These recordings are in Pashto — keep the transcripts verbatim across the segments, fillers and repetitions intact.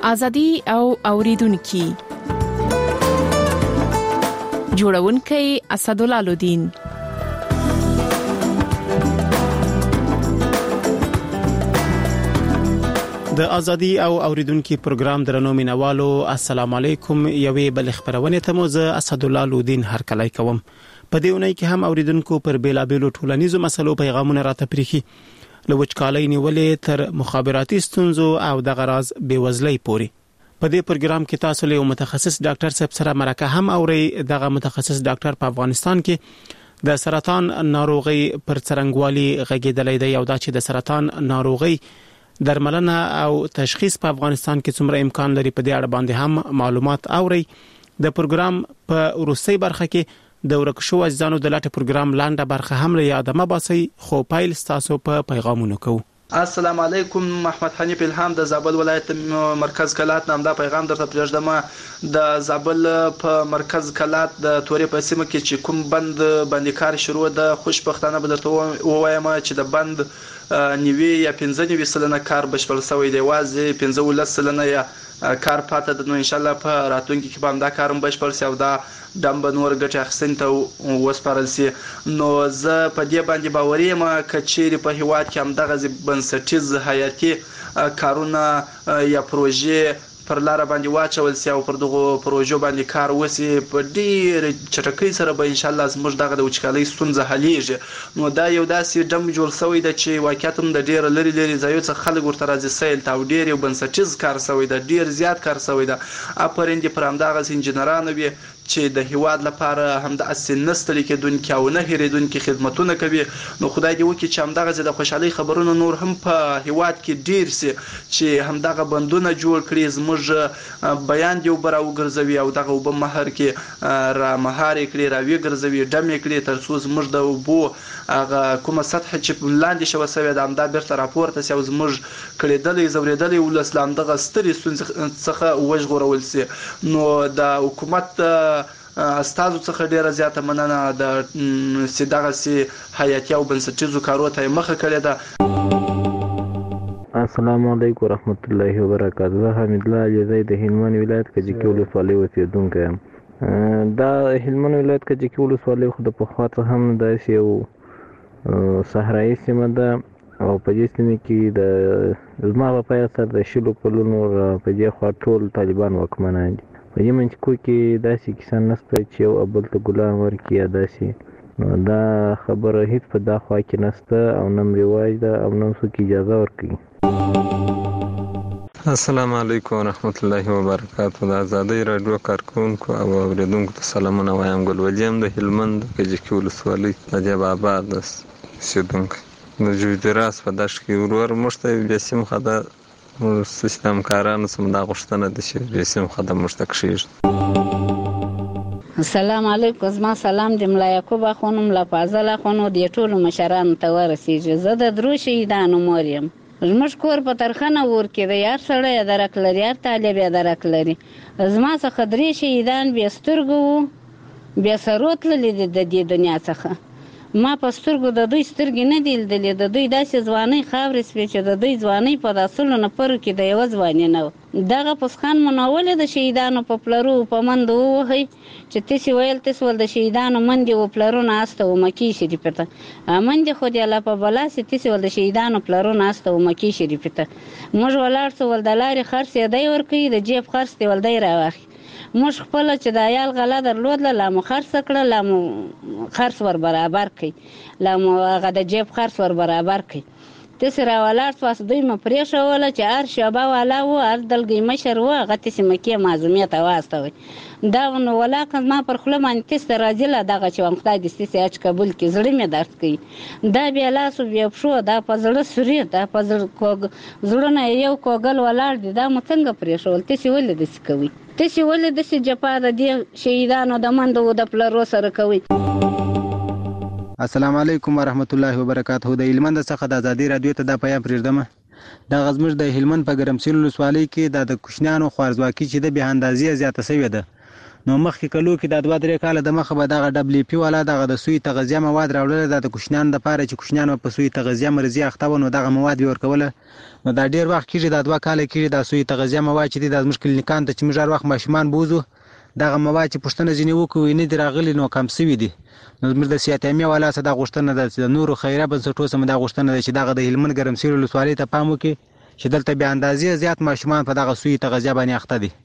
ازادي او اوریدونکو جوړونکي اسدالله الدین. د ازادي او اوریدونکو پروګرام درنو مینوالو السلام علیکم. یوې بل خبرونه ته مو زه اسدالله الدین هرکلی کوم. په دې اونۍ کې هم اوریدونکو پر بیلابېلو ټولنیزو مسلو پیغامونه راته پریخي، له وچکالۍ نیولې تر مخابراتي ستونزو او د غراض بیوزلۍ پورې. په دې پروګرام کې تاسو له متخصص ډاکټر صاحب سره مرکه هم اوري. دغه متخصص ډاکټر په افغانستان کې د سرطان ناروغي پر څرنګوالي غږیدلې دی او دا چې د سرطان ناروغي درملنه او تشخیص په افغانستان کې څومره امکان لري، په دې اړه باندې هم معلومات اوري. د پروګرام په وروستۍ برخه کې د ورکشو اجزانو د لاټه پروګرام لاندې برخه هم له یادمه باسي، خو پایل تاسو په پیغامونو کو. السلام علیکم. محمد حنیف الهام د زابل ولایت مرکز کلات نام دا پیغام درته پرېږدم. د زابل په مرکز کلات د تورې په سیمه کې چې کوم بند باندې کار شروع ده، خوشبختانه به درته ووایم چې د بند نیوي یا پنځه نیوي سلنه کار بشپړ شوی دی، وازې پنځه ولس سلنه یا کار پاته ده. نو ان شاء الله په راتلونکي کې به هم دا کارم بشپړ شي او دا دم به نور ګټه اخیستنې ته وسپارل شي. نو زه په دې باندې باوري یم که چیرې په هیواد کې همدغه بنسټیز حیاتي کارونه یا پروژې پر لار باندې واچول سي او پر دغه پروژو باندې کار وسی، په ډیر چټکۍ سره به ان شاء الله زموږ دغه د وچکالۍ ستونزه حلیږي. نو دا یو داسې ډم جوړ شوی دی چې واقعیت هم د ډیر لري لري ځایو څخه خلک ورته راځي سیل تا او ډیر یو بنسټیز کار شوی دی، ډیر زیات کار شوی دی. اپرندې پر همدغه انجنیران وي چې د هیواد لپاره هم د اساس نستل کېدونکو او نه هېریدونکو خدماتونه کوي. نو خدای دې وکړي چې همدغه د خوشحالي خبرونه نور هم په هیواد کې ډیر سي، چې همدغه بندونه جوړ کړي، زموږ بیان دی وبره وګرځوي او دغه وب مهر کې را مهار کړي، را وی ګرځوي ډم کړي، تر څو زموږ د وبو هغه کومه سطح چې لاندې شو سوي د امدا بیرته راپورته سي او زموږ کړيدلې زوریدلې ولسلام دغه ستري څخه وژغورول سي. نو د حکومت استادو څخه ډیره زیاته مننه د سیدغه سي حیاتي او بنسټیزو کارو ته مخه کړې ده. السلام علیکم ورحمت الله وبرکاته. زه حمید الله علیزی د هلمند ولایت کجکی ولسوالۍ اوسیدونکی یم. دا هلمند ولایت کجکی ولسوالۍ خو د پخوا څخه هم داسې یو صحرایي سیمه ده او په دې سیمه کې د زما په پای سره د شلو کلونو په دې خوا ټول طالبان واکمنان دي. په دې منځ کې داسې کسان نشته چې یو ابل ته ګلان ورکړي یا داسې، دا خبره هیڅ په دا خوا کې نشته او نم رواج ده او نم څوک اجازه ورکوي. السلام علیکم ورحمت الله وبرکاته. د ازادۍ راډیو کارکونکو او اوریدونکو ته سلامونه وایم. ګل ولیم د هلمند کجکی ولسوالۍ نجیب آباد اوسیدونکی. د جوجراس په دښت کې ورور موږ ته بیا سیم خده سیستم کارانو سم دا غوښتنه ده چې بیا سیم خده موږ ته کښېږدي. السلام علیکم. زما سلام د ملا یعقوب اخوانو، ملا فاضل اخوانو، د ټولو مشرانو ته ورسیږي. زه د درو شهیدانو مور یم. زموږ کور په ترخنه ور کې دی، هر سړی یې درک لري، هر طالب یې درک لري. زما څخه درې شهیدان بې سترګو وو، بې سرو تللي دي د دې دنیا څخه. ما په سترګو د دوی سترګې نه دي لیدلې. د دوی داسې ځوانۍ خاورې سوې چې د دوی ځوانۍ په داسلو نفرو کې د یوه ځواني نه وه. دغه پسخان منولې د شهیدانو په پلرو په منډو ووهئ چې تاسې ویل تاسې ول د شهیدانو منډې و پلرونه استه و مکې شریفې ته منډې خو دې الله په بلا سي، تاسې ول د شهیدانو پلرونه استه و مکې شریفې ته. موږ ولاړ څه ول د لارې خرڅ یې دی ورکوي، د جیب خرڅ دې ول دی راواخي. موږ خپله چې د عیال غله درلودله لا مو خرڅه کړه، لا مو خرڅ ور برابر کړئ، لا مو هغه د جیب خرڅ ور برابر کړئ. تاسې راولاړ سواست دوی مو پرېښوله چې هر شعبه والا و، هر دلګۍ مشر و، هغه تاسې مکې معظمې ته واستوئ. دا نو ولاکه زما پر خوله باندې تاسې ته راځي له دغه چې وایم خدای دې ستاسې حج قبول کړي. زړه مې درد کوي. دا بیا لاسو بیا پښو، دا په زړه سوري، دا په زړونه یو کوګل ولاړ دي. دا مو څنګه پرېښول؟ تاسې ولې داسې کوئ؟ تاسې ولې داسې جفا د دې شهیدانو د منډو د پلرو سره کوئ؟ السلام علیکم ورحمت الله وبرکاته. د هلمند څخه د ازادۍ راډیو ته دا پیغام پرېږدم. دا زموږ د هلمند په ګرمسیر ولسوالۍ کې د کوچنیانو خوارځواکي چې د به اندازې زیاته شوې ده. نو مخکې کلو کې د دوه درې کاله د مخه به دغه ډبلیو پی والا دغه د سوی تغذیه مواد راوړل د کوچنیانو لپاره چې کوچنیان په سوی تغذیه مرزي اخته و نو دغه مواد به ورکوله. نو دا ډیر وخت کېږي دا دوه کاله کېږي د سوی تغذیه مواد چې دي د زموږ کلینیکان ته چې موږ هر وخت ماشومان بوزو دغه مواد چې پوښتنه ځینې وکړو نه دي راغلي نو کم سوي دي. نو زموږ د صحت عامې والا څخه دا غوښتنه ده چې د نورو خیریه بنسټونو څخه دا غوښتنه ده چې دغه د هلمند ګرمسیر ولسوالۍ ته پام وکړي چې دلته بې اندازې زیات ماشومان په دغه سوی تغذیه باندې اخته دي.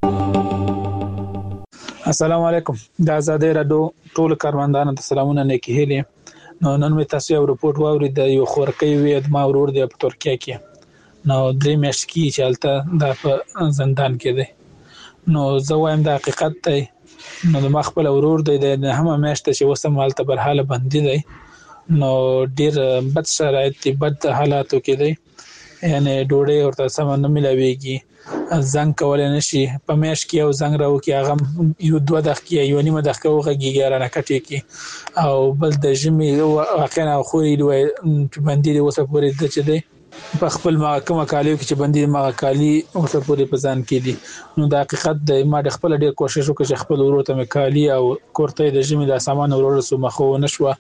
السلام علیکم. د آزادۍ راډیو ټول کاروندانو ته سلامونه نیکی هیلې. نو نن مې تاسو یو رپورټ واورید د یو خورکۍ وې د ما ورور دی په ترکیه کې نو درې میاشتې کې چې هلته دا په زندان کې دی. نو زه وایم د حقیقت دی. نو د ما خپل ورور دی د همه میاشته چې اوس هم هلته برحاله بندي دی. نو ډېر بد شرایط دي بد حالاتو کې دی یعنې ډوډۍ ورته سمه نه میلاویږي زنګ کولی نه شي په میاشت کې یو زنګ راوکړي هغه یو دوه دقیقې یوه نیمه دقیقه وغږېږي رانه کټې کړي او بل د ژمي واقعا خورې چې بندي دی اوسه پورې ده چې دی په خپل ما کومه کالیو کې چې بندي مغه کالي اوسه پورې په ځان کې دي. نو د حقیقت د ما د خپل ډېر کوشش وکړ چې خپل ورور ته مې کالي او کورتۍ د ژمي د سامان ورور سو مخه ونه شوه.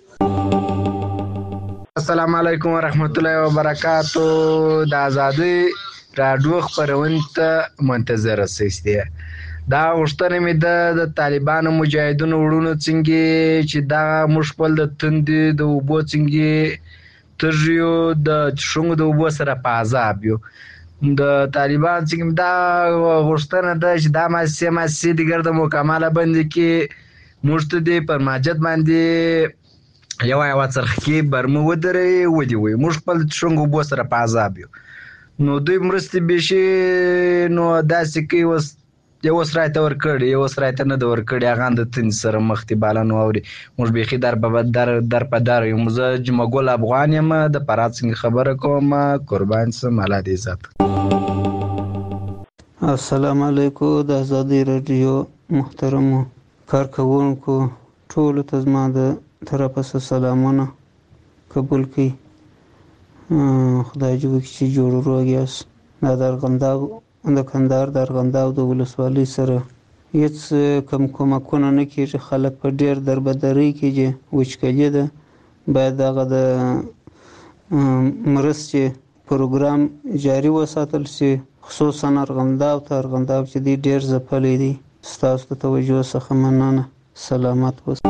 السلام علیکم ورحمت الله وبرکاتو. د آزادۍ راډیو خپرونې ته منتظر اوسئ. دا غوښتنه مې ده د طالبانو مجاهدینو وروڼو څنګه چې دا موږ خپل د تندې د اوبو څنګه ترجیو د شونګو د اوبو سره په عذاب یو د طالبان څنګه دا غوښتنه ده چې دا ماسې ماسې دیګر د مکمله باندې کې موږ ته دی پر ماجد باندې یو یو څرخ کې برمه ودرې ودی وي موږ خپل شونګو اوبو سره په عذاب یو. نو دوی مرستې بشي نو داسې کې وس یو سرایته ورکړي یو سرایته نه د ورکړي هغه د تن سره مختي بالانو اوري موږ بيخي در په در در په در یم زه جمګول افغان یم د پرات څنګه خبره کوم قربان سم الله دې عزت. السلام علیکم. د آزادۍ راډیو محترمو کارکونکو ټول ته زما د طرفه سلامونه قبول کړئ. خدای جوړ کړي چې جوړ روغ یاست. دا د ارغنداب د کندهار د ارغنداب د ولسوالۍ سره هیڅ کم کومکونه نه کېږي. خلک په ډېر دربدرۍ کې چې وچکلي ده باید هغه د مرستې پروګرام جاري وساتل شي خصوصا ارغنداب ته ارغنداب چې دی ډېر ځپلی دی. ستاسو د توجه څخه مننه. سلامت اوسئ.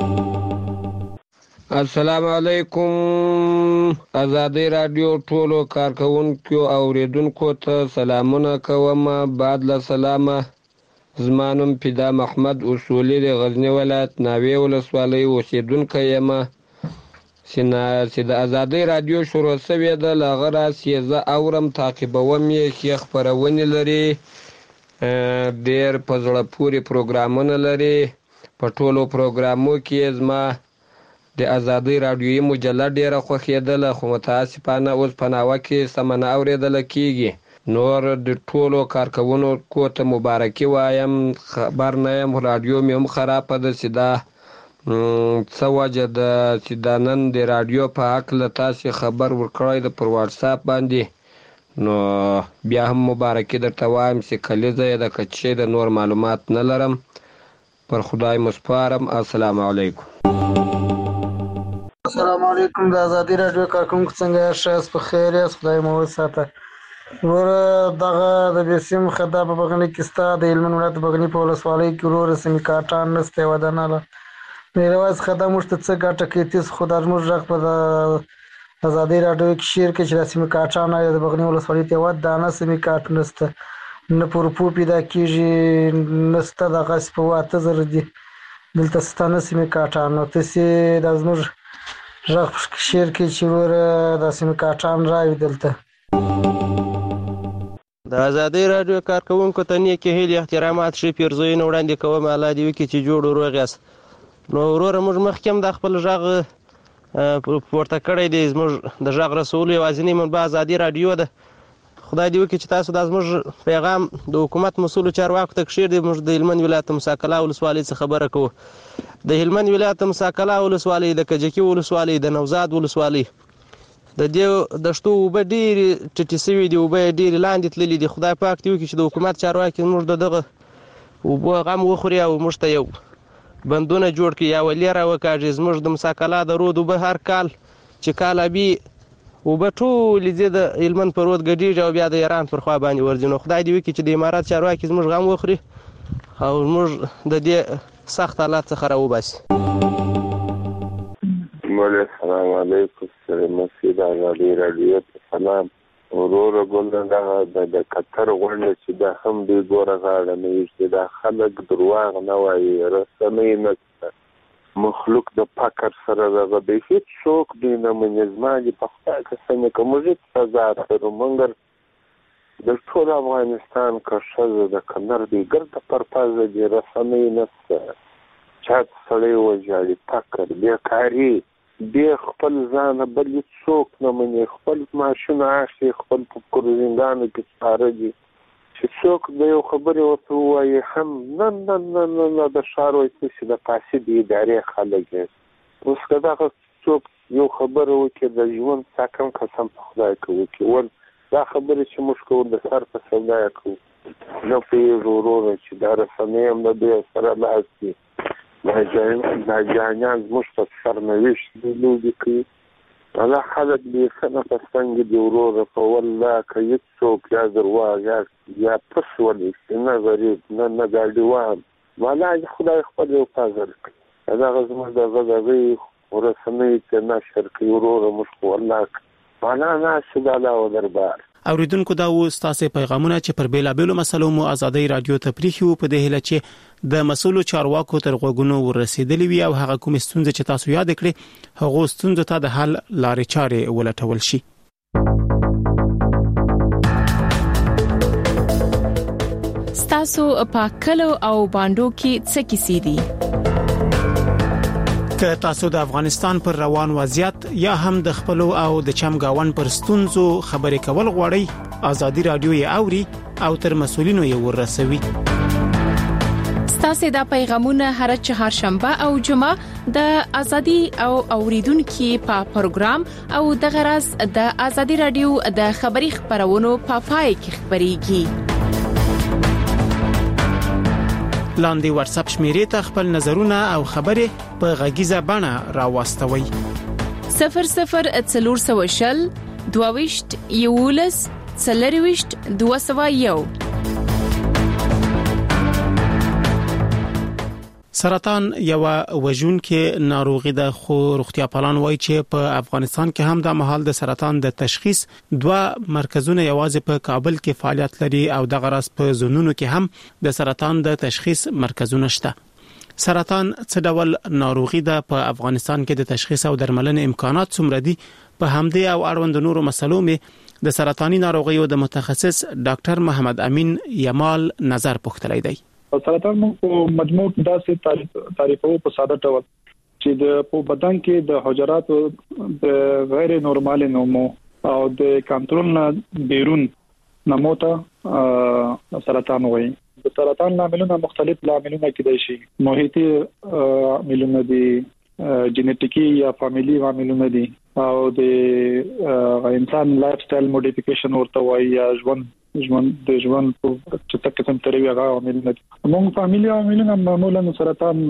السلام علیکم. آزادۍ راډیو ټولو کارکونکو او اوریدونکو ته سلامونه کوم. بعد له سلامه زما نوم فدا محمد اصولي د غزني ولایت ناوې ولسوالۍ اوسېدونکی یم چې د آزادۍ راډیو شروع شوې ده له هغه راځي زه اورم تعقیبوم یې ښې خپرونې لري ډېر په زړه پورې پروګرامونه لري. په ټولو پروګرامو کې زما د آزادۍ راډیویي مجله ډېره خوښېدله خو متاسفانه اوس په ناوه کې سمه نه اورېدله کېږي. نور د ټولو کارکوونکو ته مبارکي وایم. خبر نه یم راډیو مې هم خرابه ده چې دا څه وجه ده چې دا نن د راډیو په هکله تاسې خبر ورکړی ده پر واټساپ باندې. نو بیا هم مبارکي درته وایم چې کلیزه یې ده که چې د نور معلومات نه لرم. پر خدای مسپارم. السلام علیکم. السلام علیکم. د آزادۍ راډیو کارکونکو څنګه یاست؟ ښه یاست؟ په خیر یاست؟ خدای مو وساته. وروره دغه د بېسیم خدا په بغني کې ستا د هلمند ولایت بغني په ولسوالۍ کې وروره سیمې کاټان نسته یوه دانه ده. میرویس خدا موږ ته څه ګټه کوي تېز خو دا زموږ غږ په آزادۍ راډیو کې شیر کړي چې دا سیمې کاټان د بغني ولسوالۍ ته یوه دانه سیمې کاټ نسته نه پورپو پیدا کېږي نسته دغسې په اته زره دي دلته سته نه سیمې کاټان نو تاسې دا زموږ غږ شیر کړي چې وروره دا سیمې کاټان راوي دلته. د آزادۍ راډیو کارکوونکو ته نیکې هیلې احترامات ښې پیرزویونه وړاندې کوم. الله دې وکړي چې جوړ روغ یاست. نو وروره موږ مخکې هم دا خپل غږ پورته کړی دی. زموږ د غږ رسولو یوازینۍ منبع آزادۍ راډیو ده. خدای دې وکړي چې تاسو دا زموږ پیغام د حکومت مسؤلو چارواکو ته کښېږدئ. موږ د هلمند ولایت موسی کلا ولسوالۍ څخه خبره کوو. د هلمند ولایت موسی کلا ولسوالۍ د کجکي ولسوالۍ د نوزاد ولسوالۍ د دې دښتو اوبه ډېرې ټیټې سوي دي. اوبه یې ډېرې لاندې تللي دي. خدای پاک دې وکړي چې د حکومت چارواکي موږ د دغه اوبه غم وخوري او موږ ته یو بندونه جوړ کړي یا ولې را وکاږي. زموږ د مساکلا د رود اوبه هر کال چې کال ابي اوبه ټولې ځي د هلمند په رود ګډېږي او بیا د ایران پر خوا باندې ورځي. نو خدای دې وکړي چې د امارات چارواکي زموږ غم وخوري او موږ د دې سخت حالات څخه راوباسي. السلام علیکم سره مسجد ازادي رادیو سلام ورور ګل دا د قطر غونډه چې دا هم دی ګوره غاړه نه چې دا خلک درواغ نه وایي رسنۍ نه مخلوق د فقر سره دغه د هیڅ څوک دی نه منظمه په خپل قسم کومه سزا تر مونږ د ټول افغانستان کا شزه د کنر دی ګرد پرپاز دی رسنۍ نه چات سړی وځي فقر بیکاری بیا خپل ځان بل څوک نه مني خپل ماشونه اخلي خپل په کورزینګانو کې سپاره دي چې څوک د یو خبرې ورته ووایي هم نه نه نه نه نه د ښار وایي چې د فاسدې ادارې خلک دي. اوس که دغه څوک یو خبره وکړي د ژوند ساکم قسم په خدای که وکړي ول دا خبرې چې موږ کوو د سر په سودا یې کوو نه پوهېږو وروره چې دا رسنۍ هم د دوی سره لاس دي دا جهانیان زموږ په سرنوشت لوبې کوي. دا خلک بیخنه په څنګه دي وروره په والله که هېڅ څوک یا درواغ یا یا پس ولېږي نه غریب نه نه ګاډیوان والله خدای خپل یو فضل کوي دغه زموږ دغه دغې رسنۍ چې نشر کوي وروره موږ خو والله معنا ناشي د الله و دربار. اوریدونکو دا و ستاسو پیغامونه چې پر بیلابېلو مسلو مو ازادي رادیو ته پریښي وو په دې هیله چې د مسؤلو چارواکو تر غوږونو ورسېدلې وي او هغه کوم ستونزې چې تاسو یاد کړې هغه ستونزو ته د حل لارې چارې ولټول شي. ستاسو په کلو او باندو کې څه کیسې دي؟ که تاسو د افغانستان پر روان وضعیت یا هم د خپل او د چمګاون پر ستونزو خبرې کول غواړئ ازادي رادیو یې اوري او تر مسؤلینو یې ورسوي. ستاسو د پیغامونه هر چهارشنبه او جمعه د ازادي او اوریدونکو په پروګرام او د غرض د ازادي رادیو د خبري خبرونو په پای کې خبريږي. لاندې واتس اپ شمیرې ته خپل نظرونه او خبرې په غږیزه بڼه راوستوي. صفر صفر څلور سوه شل دوه یولس څلرويشت دوه سوه یو. سرطان یو وژونکې ناروغي ده خو روغتیا پالان وایي چې په افغانستان کې هم د مهال د سرطان د تشخیص دوه مرکزونه یوازې په کابل کې فعالیت لري او د غرض په زونونو کې هم د سرطان د تشخیص مرکزونه شته. سرطان څه ډول ناروغي ده په افغانستان کې د تشخیص او درملنې امکانات څومره دي؟ په همدې او اړوند نورو مسلو مې د سرطاني ناروغیو د متخصص ډاکټر محمد امین یمال نظر پوښتلی دی. سرطان مو په مجموع داسې تعریفو په ساده ډول چې د په بدن کې د حجراتو د غیر نورمال نمو او د کنټرول نه بیرون نمو ته سرطان وایي. د سرطان لاملونه مختلف لاملونه کېدای شي. محیطي عاملونه دي، جینټیکي یا فامیلی عاملونه دي او د انسان لایف سټایل موډیفیکیشن ورته وایي یا ژوند ژوند د ژوند په څه قسم طریقې هغه عاملونه دي. موږ فامیلی عاملونه معمولا سرطان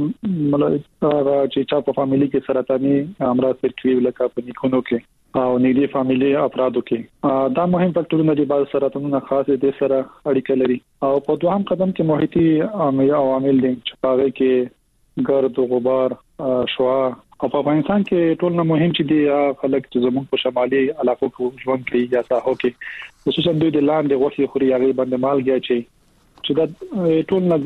چې چا په فامیلی کې سرطاني امراض پرکوي لکه په نیکونو کې او نږدې فامیلی افرادو کې دا مهم فاکټورونه دي. بعض سرطانونه خاص دي سره اړیکه لري او په دوهم قدم کې محیطي عوامل دي چې هغه کې ګرد او غبار شوا او په افغانستان کې ټول نه مهم چې دی خلک چې زموږ په شمالي علاقو کې ژوند کوي یا ساحو کې خصوصا دوی د لاندې غوښې خوري هغه باندې مالګیا چي چې دا ټول نه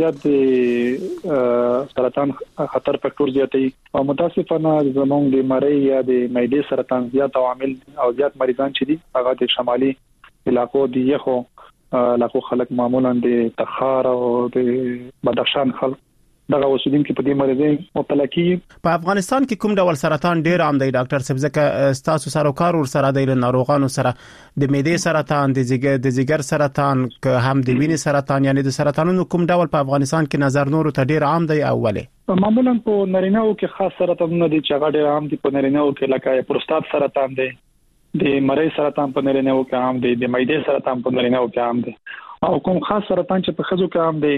زیات سرطان خطر فاکټور زیاتوي او متاسفانه زموږ د مری یا د معدې سرطان زیات عوامل او زیات مریضان چې دي هغه د شمالي علاقو دی یخو علاقو خلک معمولا د تخار او د بدخشان خلک دغه اوسیدونکو په دې مرزه مبتلا کیږي. په افغانستان کې کوم ډول سرطان ډیر عام دی ډاکټر صاحب؟ ځکه تاسو سره کار ور سره د ناروغانو سره د معدې سرطان، د ځیګر د ځیګر سرطان، که هم د وینې سرطان، یعنی د سرطانونو کوم ډول په افغانستان کې نظر نورو ته ډیر عام دی اوله؟ معمولا په نارینه‌و کې خاص سرطانونه دي چې هغه ډیر عام دي. په نارینه‌و کې لکه پروستات سرطان دی، د مری سرطان په نارینه‌و کې عام دی، د معدې سرطان په نارینه‌و کې عام دی او کوم خاص سرطان چې په ښځو کې عام دی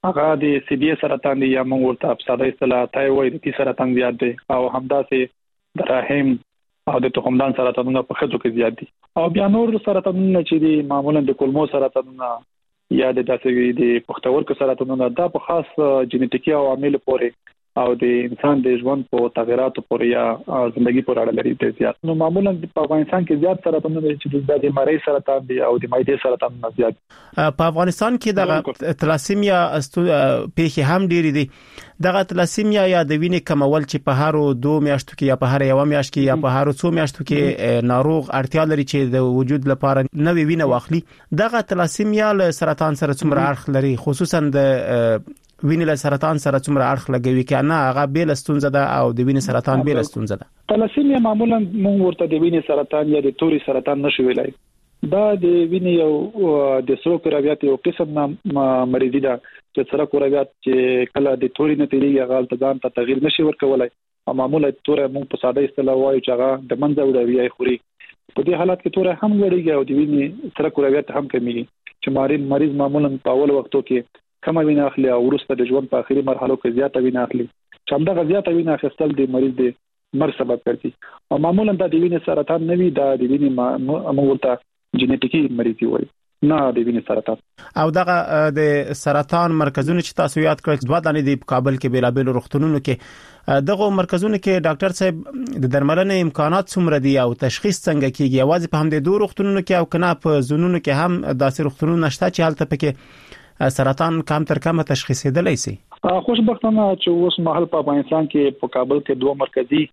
هغه د سی بي سرطان دی یا موږ ورته په ساده اصطلاح تایروید تی سرطان زیات دی او همداسې د رحم او د تخمدان سرطانونه په خځو کې زیات دي او بیا نور سرطانونه چې دي معمولا د کولمو سرطانونه یا د داسې د پښتورګو سرطانونه دا په خاص جینیټیکي عوامل پورې او د انسان د ژوند په تغیراتو پورې یا ژوندۍ پورې اړه لري د زیات. نو معمولا په افغانستان کې زیات سرطانونه چې د مری سرطان دي او د معدې سرطان زیات. په افغانستان کې د تلاسیمیا پیښې هم ډېری دي. دغه تلاسیمیا یا د وینې کمول چې په هر دوه میاشتو کې یا په هر یو میاشت کې یا په هر څو میاشتو کې ناروغ اړتیا لري چې د وجود لپاره نوې وینه واخلي. دغه تلاسیمیا له سرطان سره څومره اړخ لري، خصوصا د وینې له سرطان سره څومره اړخ لګوي کې نه هغه بیل ستونزه ده او د وینې سرطان بیل ستونزه ده؟ تلاسیمیا معمولا موږ ورته د وینې سرطان یا د توري سرطان نشو ویلای. دا د وینې یو د سرو کرویات یو قسم مریضي ده چې سره کرویات چې کله د توري نه تیریږي هغه التزام ته تغییر نشي ورکولای او معمولا تور موږ په ساده اصطلاح وایو چې هغه د منځه وړوي خوري. په دې حالت کې تور هم لړیږي او د وینې سره کرویات هم کمیږي چې مریض معمولا په اول وختو کې کم وینه اخلي او وروسته د ژوند په اخري مرحلو کې زیاته وینه اخلي چې همدغه زیاته وینه اخیستل د مریض د مرګ سبب ګرځي او معمولا د وینې سرطان نه وي دا د وینې موږ ورته جینیټیکي مریضي وایي نه د وینې سرطان. او دغه د سرطان مرکزونه چې تاسو یاد کړل دوه دانې د کابل کې بیلابل روغتونونو کې دغه مرکزونو کې ډاکټر صاحب د درملنې امکانات څومره دي او تشخیص څنګه کیږي؟ یوازې په هم د دوه روغتونونو کې او کنه په زونونو کې هم داسې روغتونونه نشته چې حالت پکې سرطان کم تر کمه تشخیصیدلای شي؟ خوشبختانه چې اوس مهال په افغانستان کې په کابل کې دوه مرکزی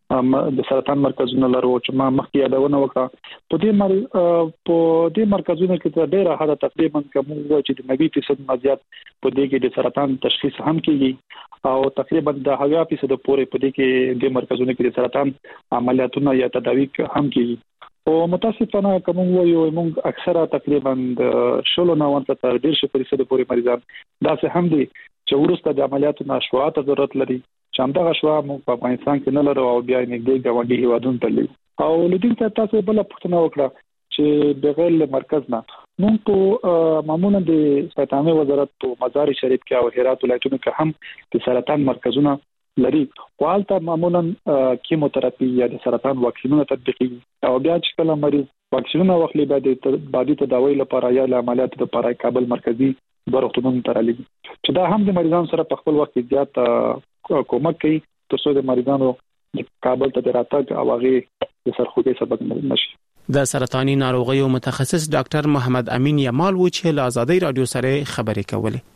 د سرطان مرکزونه لرو چې ما مخکې یادونه وکړه. په دې مر په دې مرکزونو کې تر ډیره حد تقریبا کوم چې د نوي فیصد مزیات په دې کې د سرطان تشخیص هم کیږي او تقریبا د هغه فیصد پورې په دې کې د مرکزونو کې د سرطان عملیاتونه یا تداوی هم کیږي. او متاسفانه کوم وایو موږ اکثره تقریبا د شلو نه ونځ تر ډیر شي فیصد پورې مریضان دا څه هم دي چې ورسته د عملیاتو نشوات ضرورت لري چې همدغه شوا موږ په افغانستان کې نه لرو او بیا نږدې ګاونډي هیوادونو ته لرو. او لدین ته تاسو بل پوښتنه وکړه چې بغیر مرکز نه موږ په معمولا د صحت وزارت په مزار شریف کې او هرات ولایتونو کې هم د سرطان مرکزونه لري. والته معمولا کیموتراپي یا د سرطان واکسینونه تطبیقي او بیا چې کله مریض واکسینونه واخلي بعد بعدي تداوی لپاره یا عملیات لپاره کابل مرکزی روغتونونو ته راځي چې دا هم د مریضانو سره په خپل وخت زیات کومک کوي ترڅو د مریضانو کابل ته راتګ او هغه د سرخوږي سبب نشي. د سرطاني ناروغیو متخصص ډاکټر محمد امین یمال و چې له آزادۍ رادیو سره خبرې کولې.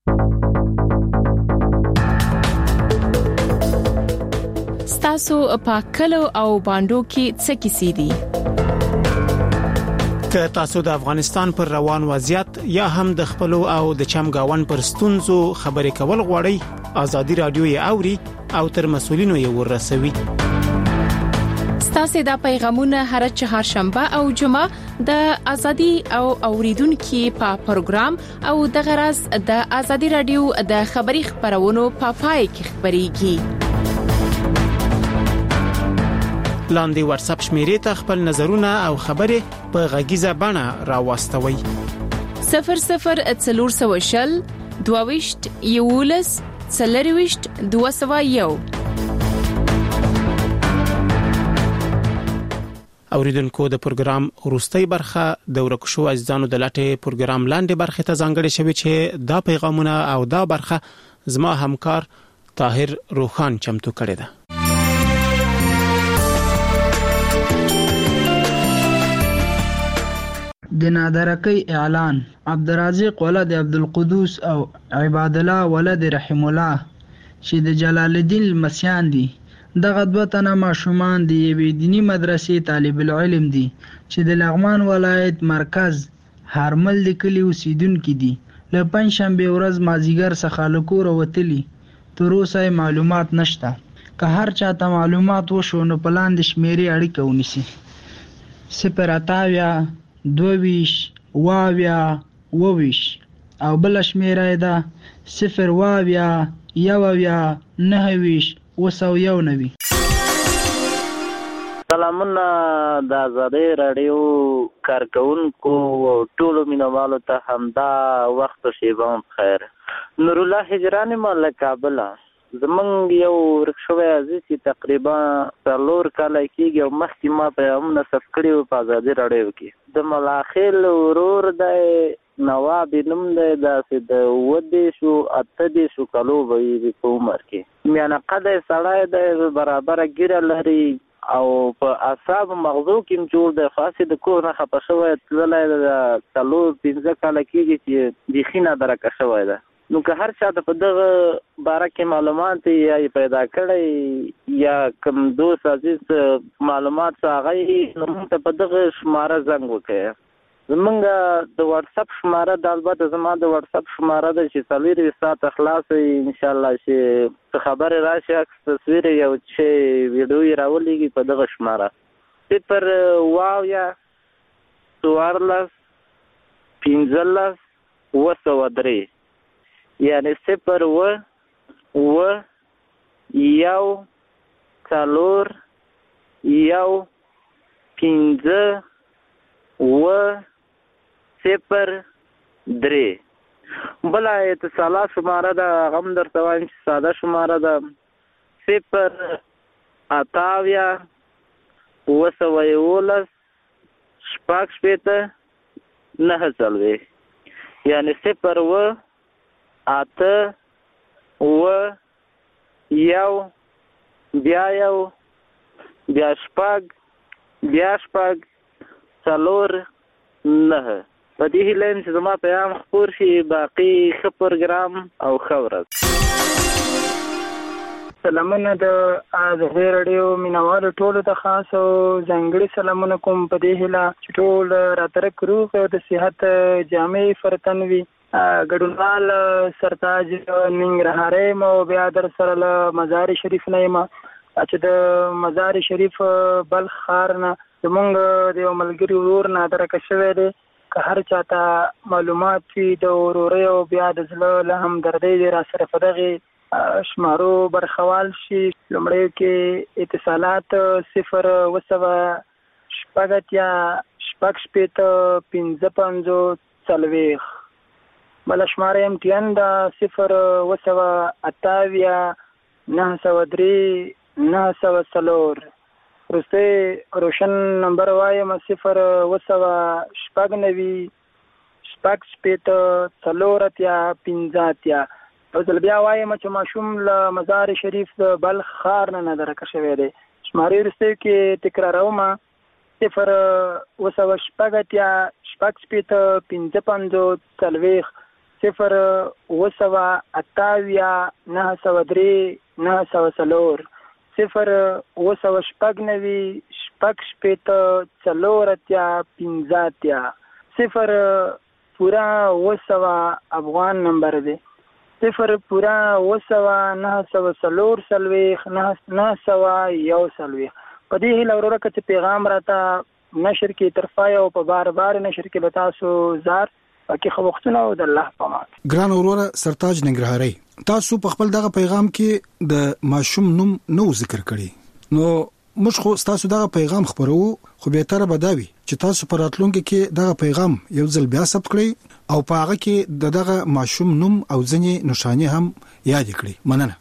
تاسو په کلو او باندو کې څه کیسې دي؟ که تاسو د افغانستان پر روان وضعیت یا هم د خپل او د چمګاون پر ستونزو خبرې کول غواړئ آزادۍ رادیو یې اوري او تر مسولینو یې ورسوي. ستاسو د پیغامونه هر چهارشنبه او جمعه د ازادي او اوریدونکو په پروګرام او د غرض د آزادۍ رادیو د خبري خبرونو په پای کې خبريږي. لاندې واتس اپ شمیرې ته خپل نظرونه او خبرې په غږیزه بڼه راوستوي. صفر صفر څلور سوه شل دوه یولس څلرويشت دوه سوه یو. اوریدونکو د پروګرام وروستۍ برخه د ورکشو اجزانو د لاټه پروګرام لاندې برخه ته ځانګړې شوی چې دا پیغامونه او دا برخه زما همکار طاهر روخان چمتو کړی ده. د نادرکی اعلان عبدالرزاق ولد عبدالقدوس او عباد الله ولد رحم الله چې د جلال الدین المسیان دي. دغه دوه تنه ماشومان د یوې دینی مدرسې طالب العلم دي چې د لغمان ولایت مرکز هرمل د کلی اوسیدونکو دي. له پنځشنبه ورځ مازیګر څخه له کوره وتلي تر اوسه معلومات نشته. که هر چاته معلومات وشو نو په لاندې شمیرې اړیکه ونیسي: صفر اتاویا دوویش واویا وویش او بل شمیره ده صفر واویا یوویا نهویش وسو یو نوی. سلامونه د آزادۍ رادیو کارکونکو او ټولو مینوالو ته همدا وخت شیبان بخیر. نور الله هجرانی مال کابل زمونږ یو ورکشوی عزیز چې تقریبا څلور کاله کېږي او مخکې ما په هم نصب کړي وو په ازادي راډیو کې د ملاخیل ورور دی نواب نوم دی داسې د اووه دېرشو اته دېرشو کالو به وي په عمر کې میانه قده سړی دی برابره ګیره لري او په اعصاب مغزو کې هم جوړ دی خاصې د کور نه خفه شوی تللی د څلور پنځه کاله کېږي چې بیخي نادرکه شوی ده نو که هر چا ته په دغه باره کې معلومات یا یې پیدا کړی یا کوم دوست عزیز معلومات څه هغه نو موږ ته په دغه شماره زنګ وکړئ زمونږ د واتساپ شماره د البته زما د واتساپ شماره ده چې څلوېښت ساعته خلاص وي انشاءالله چې څه خبرې راشي عکس تصویر یو چې ویډیو یې راولېږي په دغه شماره صفر واو یا څوارلس پنځلس اووه سوه درې یعنی صفر و و یو څلور یو پنځه و صفر درې بله اتصالات شماره ده هغه هم درته وایم چې ساده شماره ده صفر اته اویا اووه سوه یولس شپږ شپېته نهه څلوېښت یعنی صفر و اته اووه یو بیا یو بیا شپږ بیا شپږ څلور نهه په دې هیله یم چې زما پیغام خپور شي باقي ښه پروګرام او ښه ورځ سلامونه د ازادي راډیو مینوالو ټولو ته خاص او ځانګړي سلامونه کوم په دې هیله چې ټول راترک روغ او د صحت جامع فرتن وي ګډونوال سرتاج ننګرهاري مو بیا در سره له مزار شریف نه یم چې د مزار شریف بلخ ښار نه زمونږ د یو ملګري ورور نادرکه شوی دی که هر چاته معلومات وي د ورورۍ او بیا د زړه له همدردۍ دی را سره په دغې شمارو برخوال شي لومړیو کې اتصالات صفر اووه سوه شپږ اتیا شپږ شپېته پنځه پنځوس څلوېښت بله شماره ایم ټي ان ده صفر اووه سوه اته اویا نهه سوه درې نهه سوه څلور وروستی روشن نمبر وایم صفر اووه سوه شپږ نوي شپږ شپېته څلور اتیا پنځه اتیا یو ځل بیا وایم چې ماشوم له مزار شریف د بلخ ښار نه نادرکه شوی دی شمارې وروستیو کې تکراروم صفر اووه سوه شپږ اتیا شپږ شپېته پنځه پنځوس څلوېښت صفر اووه سوه اته اویا نهه سوه درې نهه سوه څلور صفر اووه سوه شپږ نوي شپږ شپېته څلور اتیا پنځه اتیا صفر پورا اووه سوه افغان نمبر دی صفر پورا اووه سوه نهه سوه څلور څلوېښت نهه سوه یو څلوېښت په دې هیله وروره که چې پیغام راته نشر کې طرفای او په بار بار نشر کې به تاسو زار باقي خو وختونه او د الله په امان ګران وروره سرتاج ننګرهاري تاسو په خپل دغه پیغام کې د ماشوم نوم نو ذکر کړی نو موږ خو تاسو دغه پیغام خبرو خو به تر بداوي چې تاسو پر راتلونکي کې دغه پیغام یو ځل بیا ثبت کړئ او په هغه کې دغه ماشوم نوم او ځنې نشانه هم یاد کړئ مننه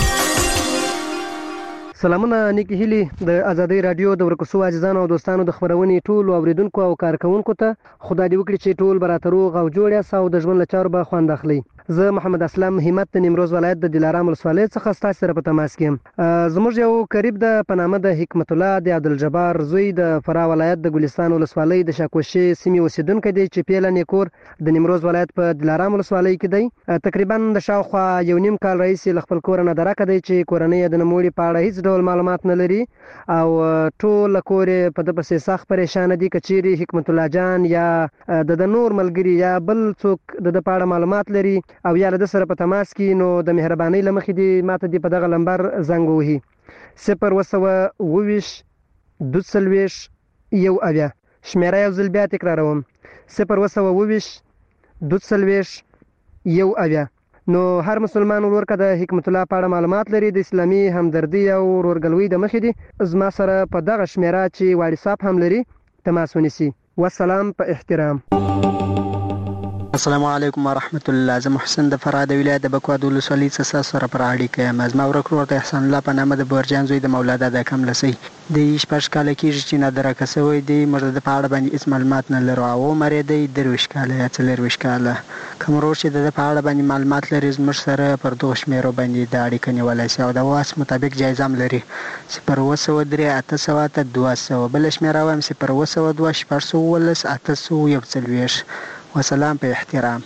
سلامونه نیکی هیلی د ازادي رادیو د ورکوسو عزیزانو او دوستانو د خبرونې ټول اوریدونکو او کارکونکو ته خدای دې وکړي چې ټول براتروغ او جوړ یا ساو د ژوند لچارو به خوند اخلي زه محمد اسلام همت د نیمروز ولایت د دلارام ولسوالۍ څخه ستاسو سره په تماس کې زموږ یو قریب د پنامه د حکمت الله د عبدالجبار زوی د فرا ولایت د ګلستان ولسوالۍ د شاکوشي سیمې اوسیدونکو دی چې پیله نیکور د نیمروز ولایت په دلارام ولسوالۍ کې دی تقریبا د شاوخوا یو نیم کال رئیس خپل کور نه درکه دی چې کورنۍ د نموړي په اړه هیڅ ډول معلومات نه لري او ټول کور په د پسې سخت پریشان دي کچيري حکمت الله جان یا د نور ملګری یا بل څوک د د پاړه معلومات لري او یا د سره په تماس کې نو د مهرباني لمخې دی ماته دی په دغه لمبر زنګ وهي صفر وسوه وویش دوسلویش یو اویا شمیره یو ځل بیا تکراروم صفر وسوه وویش دوسلویش یو اویا نو هر مسلمان ورور که د حکمت الله په اړه معلومات لري د اسلامي همدردي او ورورګلوي د مخې دی زما سره په دغه شمیره چې واتساپ هم لري تماس ونیسي والسلام په احترام السلام علیکم ورحمت الله. زه محسن د فراه د ولایت د بکوا د ولسوالۍ څخه سره پر اړیکه یم. زما ورک ورور د احسان الله په نامه د برجان زوی د مولانا د کم لسی د شپږ کاله کېږي چې نادره کسوی دی. موږ د په اړه باندې هېڅ معلومات نه لرو. او عمر یې دی درویشت کاله یا څلېرویشت کاله. کوم ورور چې د ده په اړه باندې معلومات لري زموږ سره پر دغو شمېرو باندې د اړیکه نیولی شي او د واس مطابق جایزه هم لري. صفر اوه سوه درې اته سوه اته دوه سوه. بله شمېره وایم صفر اوه سوه دوه شپږ سوه اوولس اته سوه یو څلوېښت. وسلام په احترام.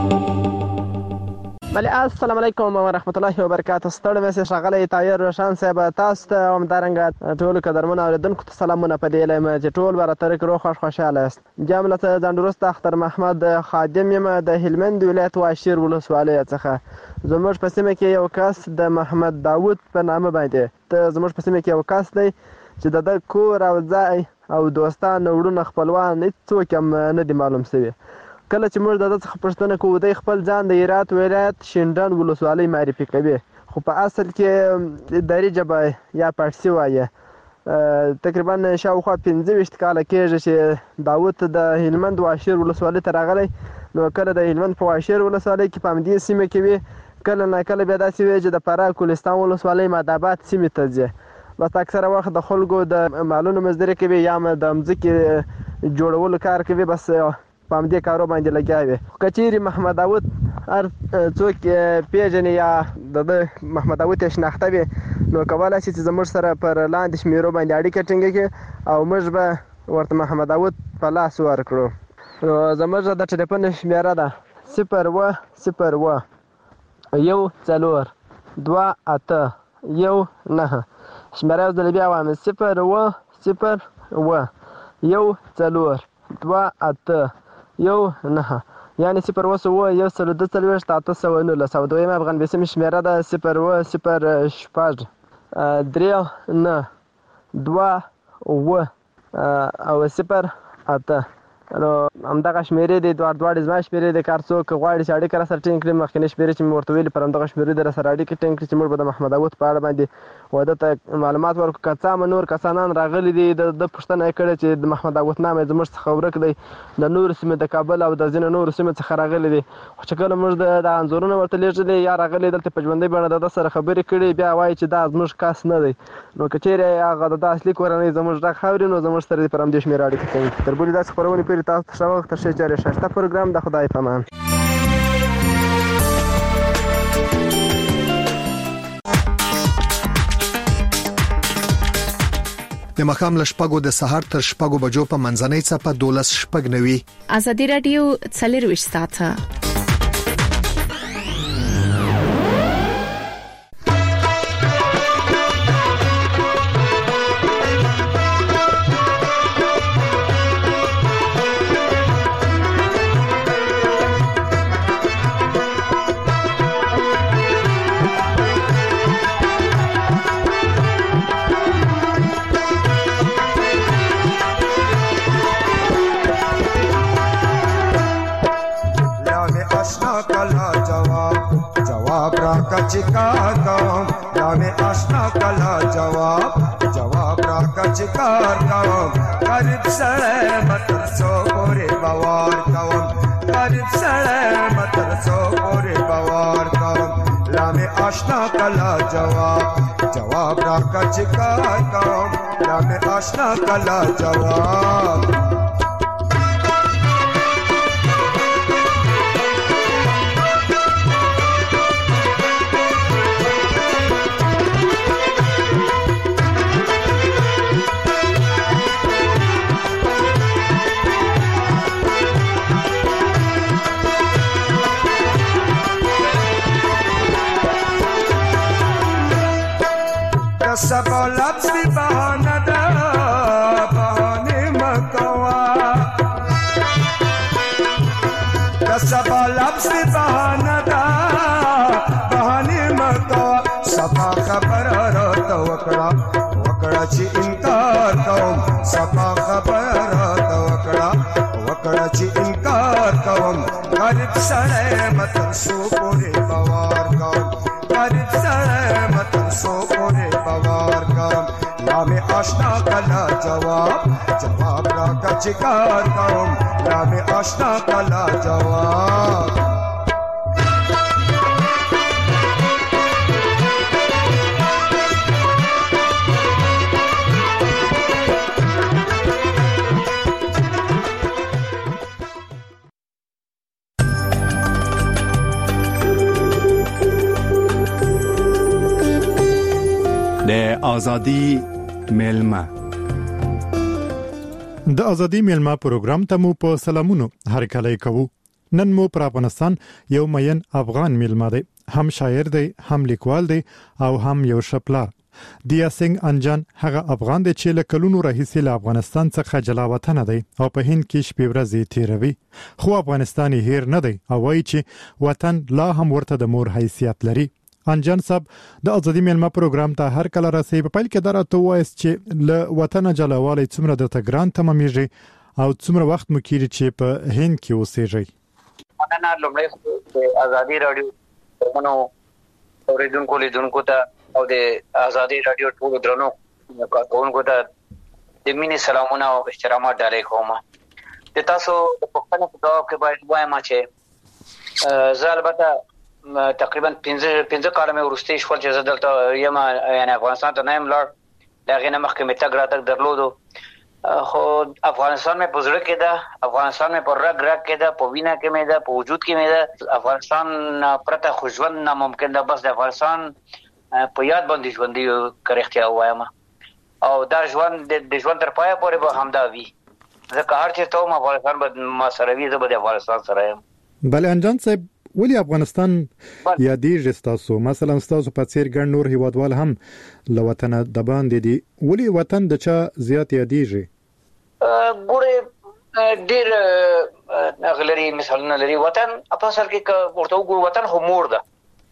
بله السلام علیکم ورحمت الله وبرکاته. ستړی مې ښاغلی طاهر روشن صاحب تاسو ته همدارنګه ټولو قدرمنو اورېدونکو ته سلامونه په دې یم چې ټول به راته روغ خوښ خوشحاله یاست. بیا هم له ځان وروسته اختر محمد خادم یم د هلمند ولایت واشیر ولسوالۍ څخه. زموږ په سیمه کې یو کس د محمد داود په نامه باندې ته زموږ په سیمه کې یو کس دی چې د ده کور او ځای او دوستان وروڼه خپلوان هېڅوک هم نه دي معلوم شوي. کله چې موږ د ده څخه پوښتنه کوو دی خپل ځان د هرات ولایت شینډنډ ولسوالۍ معرفي کوي خو په اصل کې دري ژبه یا پارسي وایي. تقریبا شاوخوا پنځه ویشت کاله کېږي چې داود د هلمند واشیر ولسوالۍ ته راغلی. نو کله د هلمند په واشیر ولسوالۍ کې په همدې سیمه کې وي، کله ناکله بیا داسې وي چې د فراه کوهستان ولسوالۍ مادآباد سیمې ته ځي. بس اکثره وخت د خلکو د مالونو مزدوري کوي یا هم د مځکې جوړولو کار کوي. بس په همدې کارو باندې لګیا وي. که چیرې محمد داود هر څوک پیژني یا د ده محمد داود یې شناخته وي نو کولی شي چې زموږ سره پر لاندې شمېرو باندې اړیکه ټینګه کړي او موږ به ورته محمد داود په لاس ورکړو. نو زموږ د ټلیفون شمېره ده صفر اوه صفر اوه یو څلور دوه اته یو نهه. شمېره یو ځل بیا وایم صفر اوه صفر اوه یو څلور دوه اته یو نهه. یعنې صفر اوه سوه یو سل دوه څلوېښت اته سوه نولس. او دویمه افغان بیسیم شمېره ده صفر اوه صفر شپږ درې نه دوه اوه او صفر اته. نو همدغه شمېرې دي دواړه دواړې زما شمېرې دي. که هر څوک غواړي چې اړیکه راسره ټینګ کړي مخکینۍ شمېرې چې مې ورته ویلي پر همدغه شمېرې دې راسره اړیکه ټینګ کړي چې موږ به د محمد داود په اړه باندې و ده ته معلومات ورکړو. که څه هم نور کسانان راغلي دي د ده پوښتنه یې کړې چې د محمد داود نام یې زموږ څخه ورک دی د نورو سیمې د کابل او د ځینو نورو سیمو څخه راغلي دي. خو چې کله موږ د انځورونه ورته لیږلي یا راغلي دلته په ژوندۍ بڼه د ده سره خبرې کړي بیا وایي چې دا زموږ کس نه دی. نو که چیرې هغه د ده اصلي کورنۍ زموږ غږ اوري نو زموږ سره دې پر همدې شمېره اړیکه کوي. تر بلې داسې خپرونې پورې تاسو ته ښه وخت. تر ښې جارې ښایسته پروګرام د خدای په امان. د مخام له شپږو د سهار تر شپږو بجو په منځنۍ څپه دولس شپږ نوي. ازادي رادیو څلرویشت ساعته. चिकार काम यामे आशना कला जवाब जवाब राका चिकार काम गरीब सड़े मतर सो गोरे बवार काम गरीब सड़े मतर सो गोरे बवार काम यामे आशना कला जवाब जवाब राका चिकार काम यामे आशना कला जवाब. सब लफ्ज़ भी बहाना दा बहाने मकवा सब लफ्ज़ भी बहाना दा बहाने मकवा सफा खबर तो वकड़ा वकड़ा ची इनकार कौम सफा खबर तो वकड़ा वकड़ा ची इनकार कौम गरीब सड़े मतन सो पूरे बवार कौम गरीब सड़े मतन सो पूरे बवार कौम यामे آشنا کلا جواب جواب را کچ کار کوم نام آشنا کلا جواب د ازادي میلمه د ازادي میلمه پروګرام ته مو په سلامونو هر کله کوو. نن مو پر افغانستان یو مین افغان میلمه دی، هم شاعر دی، هم لیکوال دی او هم یو شپلار. دیا سنگ انجان هغه افغان دی چې له کلونو راهیسې له افغانستان څخه جلا وطن دی او په هند کې شپې ورځې تیروي، خو افغانستان هیر نه دی او وایي چې وطن لا هم ورته د مور حیثیت لري. انجان صاحب د ازادي میلمه پروګرام ته هر کله راسي. په پیل کې درته وایست چې له وطن جلاوالي څومره د تګران تمامېږي او څومره وخت مو کېږي چې په هند کې اوسېږئ. انا لومړی د ازادي رادیو مونږ اوریدونکو لیدونکو ته او د ازادي رادیو ټول درنو کارکونکو ته د مینې سلامونه او احترامات ډالۍ کوم. د تاسو په پښتنو په جواب کې باید وایم چې زه البته تقریبا پنځه پنځه کال مې ورسته شول چې زه دلته یم، یعنی افغانستان ته نه یم لاړ. دا غینه مخکې مې تګ راتګ درلودو، خو افغانستان مې په زړه کې ده، افغانستان مې په رګ رګ کې ده، په وینه کې مې ده، په وجود کې مې ده. افغانستان پرته خو ژوند ناممکن ده، بس د افغانستان په یاد باندې ژوندي کرختیا وایم او دا ژوند د ژوند تر پایه پورې به همدا وي. ځکه هر چې ته افغانستان به ما سره وي، زه به د افغانستان سره یم. بله انجان صاحب، ولی افغانستان یادېږي ستاسو؟ مثلا ستاسو په څیر ګڼ نور هیوادوال هم له وطنه د باندې دي، ولی وطن د چا زیات یادېږي؟ ګوره ډېر غلري مثالونه لري. وطن په اصل کې ورته وګورو، وطن خو مور ده.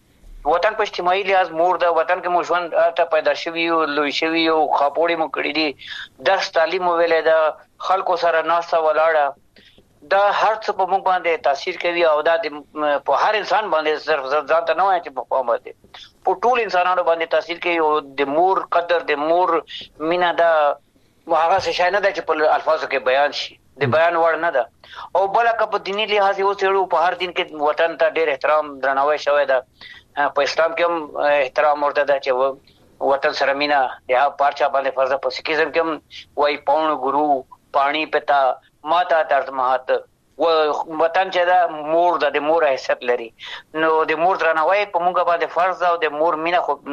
وطن په اجتماعي لحاظ مور ده. وطن کې مو ژوند ته پیدا شوي او لوی شوي او خاپوړې مو کړې دي، درس تعلیم مو ویلې ده، خلکو سره ناسته ولاړه، دا هر څه په موږ باندې تاثیر کوي او دا په هر انسان باندې صرف ځان ته نه وایي چې په قوم باندې په ټول انسانانو باندې تاثیر کوي. او د مور قدر، د مور مینا دا هغه څه شای نه ده چې په الفاظو کې بیان شي، د بیان وړ نه ده. او بل که په دینی لحاظ یو څېړو، په هر دین کې وطن ته ډېر احترام درناوی شوی ده. په اسلام کې هم احترام ورته ده چې وطن سره مینا یا پارچا باندې فرض. په سکیزم کې هم وایي پاون ګورو پانی پتا ماتا ترت مهات و وطن چې دا مور د مور حیثیت لري. نو د مور درناوی په موږ باندې فرض او د مور مینه خو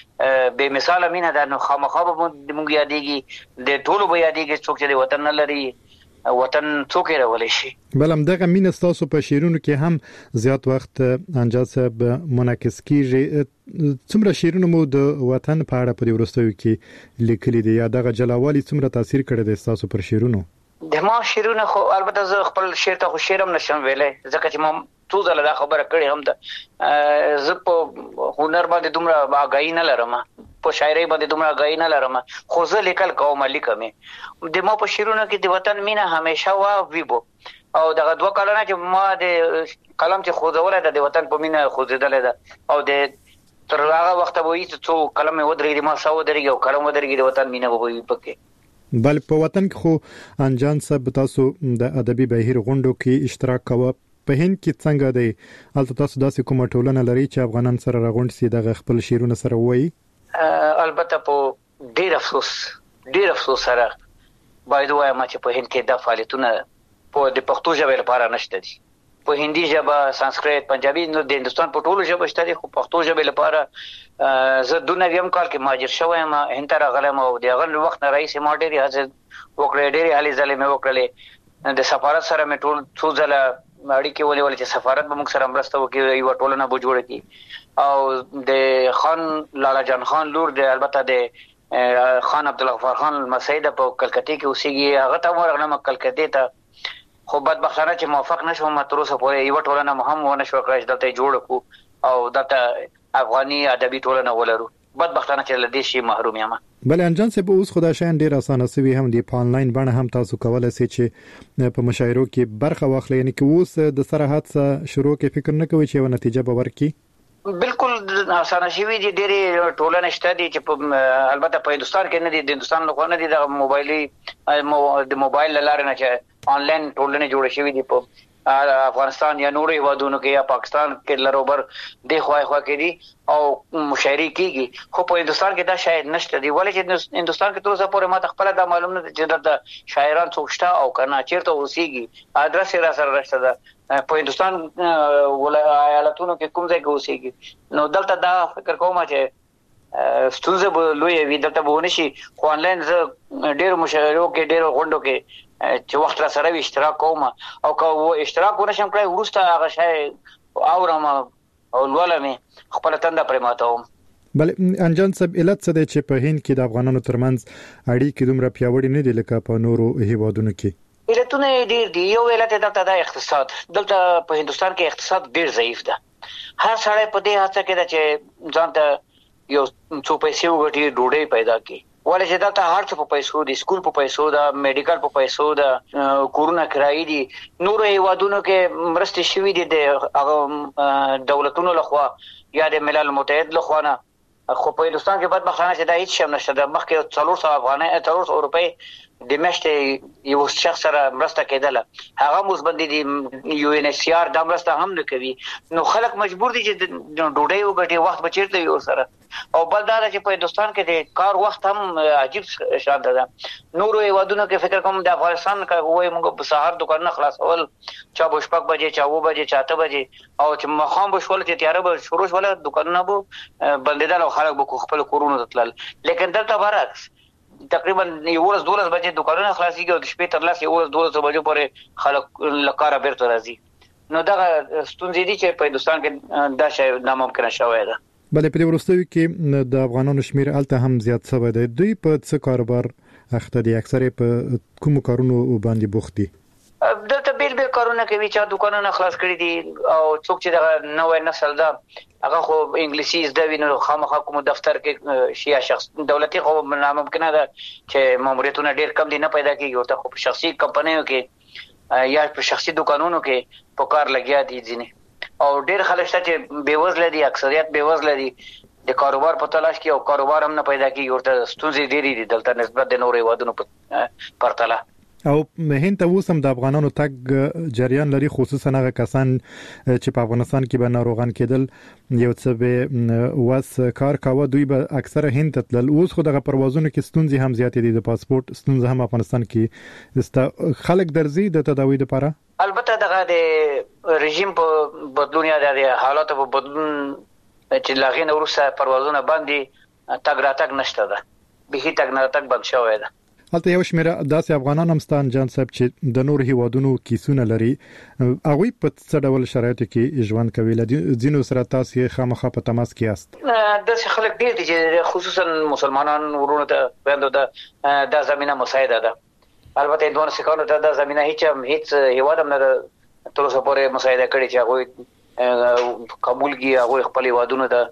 به مثال مینه ده. نو خامخا به موږ یادېږي، د ټولو به یادېږي څوک چې د وطن نه لري وطن څوک راولي شي. بلم دغه مینه ستاسو په شیرونو کې هم زیات وخت انجان صاحب منعکس کیږي. څومره شیرونو مو د وطن په اړه په ورستیو کې لیکلي دي، یا دغه جلاوالي څومره تاثیر کړی دی ستاسو پر شیرونو؟ د ما شیرونه خو البته زه خپل شعر ته خو شعر هم نشم ویلای، ځکه چې ما څو ځله دا خبره کړې هم ده. زه په هنر باندې دومره آګاهي نه لرم، په شاعرۍ باندې دومره آګاهي نه لرم، خو زه لیکل کوم، لیکم. د ما په شعرونو کې د وطن مینه همیشه وا ویبو. او دغه دوه کلونه چې ما د قلم چې خوځولای ده د وطن په مینه خوځېدلې ده، او د تر هغه وخت به هیڅ څو کلم ودرېږي ما سو ودرېږي او کلم ودرېږي د وطن مینه به وي پکې. بل په وطن کې خو انجان صاحب تاسو د ادبي بهیر غونډو کې اشتراک کوه. په هند کې څنګه دی؟ البته تاسو داسې کومه ټولنه لري چې افغانان سره راغونډ سي دغه خپل شیرونه سره وایي؟ البته په ډیر افسوس ډیر افسوس سره باید وایم چې په هند کې د فعالیتونو په د پښتو ژبې لپاره نشته دي. په هندي ژبه، سانسکریت، پنجابي، نو د هندستان په ټولو ژبه شته دي، خو پښتو ژبې لپاره زه د نویم کال کې مهاجر شوم، هند ته راغلم او د هغه وخت نه رئیس ما ډېرې هڅې وکړې، ډېرې هلې ځلې مې وکړلې. د سفارت سره مې ټول څو ځله اړیکې ولې چې سفارت به موږ سره مرسته وکړي، یو ټولنه به جوړه کړي. او د خان لالا جان خان لور د البته د خان عبدالغفار خان مسعود په کلکته کې اوسېږي، هغه ته ورغلم کلکته ته، خو بدبختانه چې موافق نشوم. تر اوسه پورې یو ټولنه مهم ونه شو کړای چې دلته جوړ کو او دلته افغاني ادبي ټولنه ولرو. بدبختانه چې لدې شي محروم یم. بل انجان صاحب اوس خدای شان ډیر اسانه سوي هم دی، په انلاین باندې هم تاسو کولای شئ چې په مشاعرو کې برخه واخلئ. یعنی که اوس د سره حادثه شروع کې فکر نه کوئ چې یو نتیجه به ورکړي؟ بالکل ټول اسانه شوی دي ډېری ټولنه شته دي چې البته په هندستان کې نه دي د هندستان له خوا نه دي د موبایلي د موبایل لاره نه چې آنلاین ټولنه جوړ شوی دي په افغانستان یا نورو هیوادونو کې یا پاکستان کې لروبر د خوای خوا کې دي او مشاعري کیږي خو په هندستان کې دا شاید نشته دی ولې چې هندستان کې تر اوسه پورې ما خپل دا معلوم نه چې د شاعران څوک شته او کنه چیرته اوسېږي ادرس یې را سره راشته ده په هندستان ولایتونو کې کوم ځای کې اوسېږي نو دلته دا فکر کوم چې ستونزه به لوی وي دلته به ونشي خو آنلاین زه ډېر مشاعرو کې ډېر غونډو کې چې وخت را سره اشتراک کوم او که اشتراک ونشم کړای ورسته هغه شای اورم او ولوم خپل تنده پرې ماتوم. بل انجان صاحب علت څه دی چې په هند کې د افغانانو ترمنځ اړیکې دومره پیاوړې نه دي لکه په نورو هیوادونو کې؟ علتونه ډېر دي. یو علت دلته د اقتصاد، دلته په هندستان کې اقتصاد ډېر ضعیف ده. هر سړی په دې هڅه کې ده چې ځان ته یو څو پیسې وګټي ډوډۍ پیدا کړي ولې چې دلته هر څه په پیسو دي، سکول په پیسو ده، میډیکل په پیسو ده، کورونه کرایي دي. نورو هیوادونو کې مرستې شوي دي د دولتونو لخوا یا د ملل متحد لخوا نه خو په هندستان کې بدبختانه چې دا هیڅ شی نشته. د مخکې څلور سوه افغانۍ څلور سوه روپۍ د میاشتې یو شخص سره مرسته کېدله هغه موږ باندې د یو ان ایچ سی آر دا مرسته هم نه کوي نو خلک مجبور دي چې ډوډۍ وګټي وخت به چیرته وي ورسره. او بل دا چې په هندستان کې د کار وخت هم عجیب شان ده. نورو هیوادونو کې فکر کوم د افغانستان کې وایي موږ په سهار دکانونه خلاصول چا به شپږ بجې چا اوه بجې چا اته بجې او چې ماښام به شول چې تیاره به شروع شول دکانونه به بندېدل او خلک به خپل کورونو ته تلل. لیکن دلته برعکس تقریبا یولس دولس بجې دکانونه خلاصېږي او د شپې تر لس یولس دولس بجو پورې خلک له کاره بیرته راځي. نو دغه ستونزې دي چې په هندستان کې دا شی ناممکنه شوی ده. بلې په وروستیو کې د افغانانو شمیر الته هم زیات شوی دی. دوی په څه کاروبار اخته دي؟ اکثره په کوم کارونو باندې بوخت دي؟ دلته بیل بیل کارونه کوي چې دکانونه خلاص کړي دي او څوک چې دغه نوې نسل ده هغه خو انګلیسي زده وي نو خامخا کوم دفتر کې شیا شخص دولتي خو ناممکنه ده چې ماموریتونه ډیر کم دي نه پیدا کیږي او ته خو په شخصي کمپنیو کې یا په شخصي دکانونو کې په کار لګیا دي ځینې او ډیر خلک چې بیوزله دي اکثریت بیوزله دي د کاروبار په تلاش کې او کاروبار هم نه پیدا کیږي ورته ستونزې ډېرې دي دلته نسبت د نورو هیوادونو په پرتله. او هند ته اوس هم د افغانانو تګ جریان لري خصوصا هغه کسان چې په افغانستان کې به ناروغان کېدل یو څه به واس کار کاوه دوی به اکثره هند ته تلل. اوس خو دغه پروازونو کې ستونزې هم زیاتې دي د پاسپورت ستونزه هم افغانستان کې خلک درځي د تداوی لپاره. البته دغه د رژیم په بدلون یا د حالات په بدلون چې لاغین وروسته پروازونه باندې تګ راتګ نشته ده به هیڅ تګ نه تګ بند شوی ده. هلته یو شمېر داسې افغانان هم ستان جان صاحب چې د نور هیوادونو کیسونه لري هغه په څه ډول شرایطو کې ژوند کوي ځینو سره تاسو خامخا په تماس کې یاست؟ داسې خلک ډېر دي چې خصوصا مسلمانان ورونو ته ویندو ته دا زمينه مساعده ده. البته دوه سکانو ته دا زمينه هیڅ هیڅ هیواد هم نه تر اوسه پورې مساعده کړي چې هغه قبول کړي هغه خپل هیوادونو ته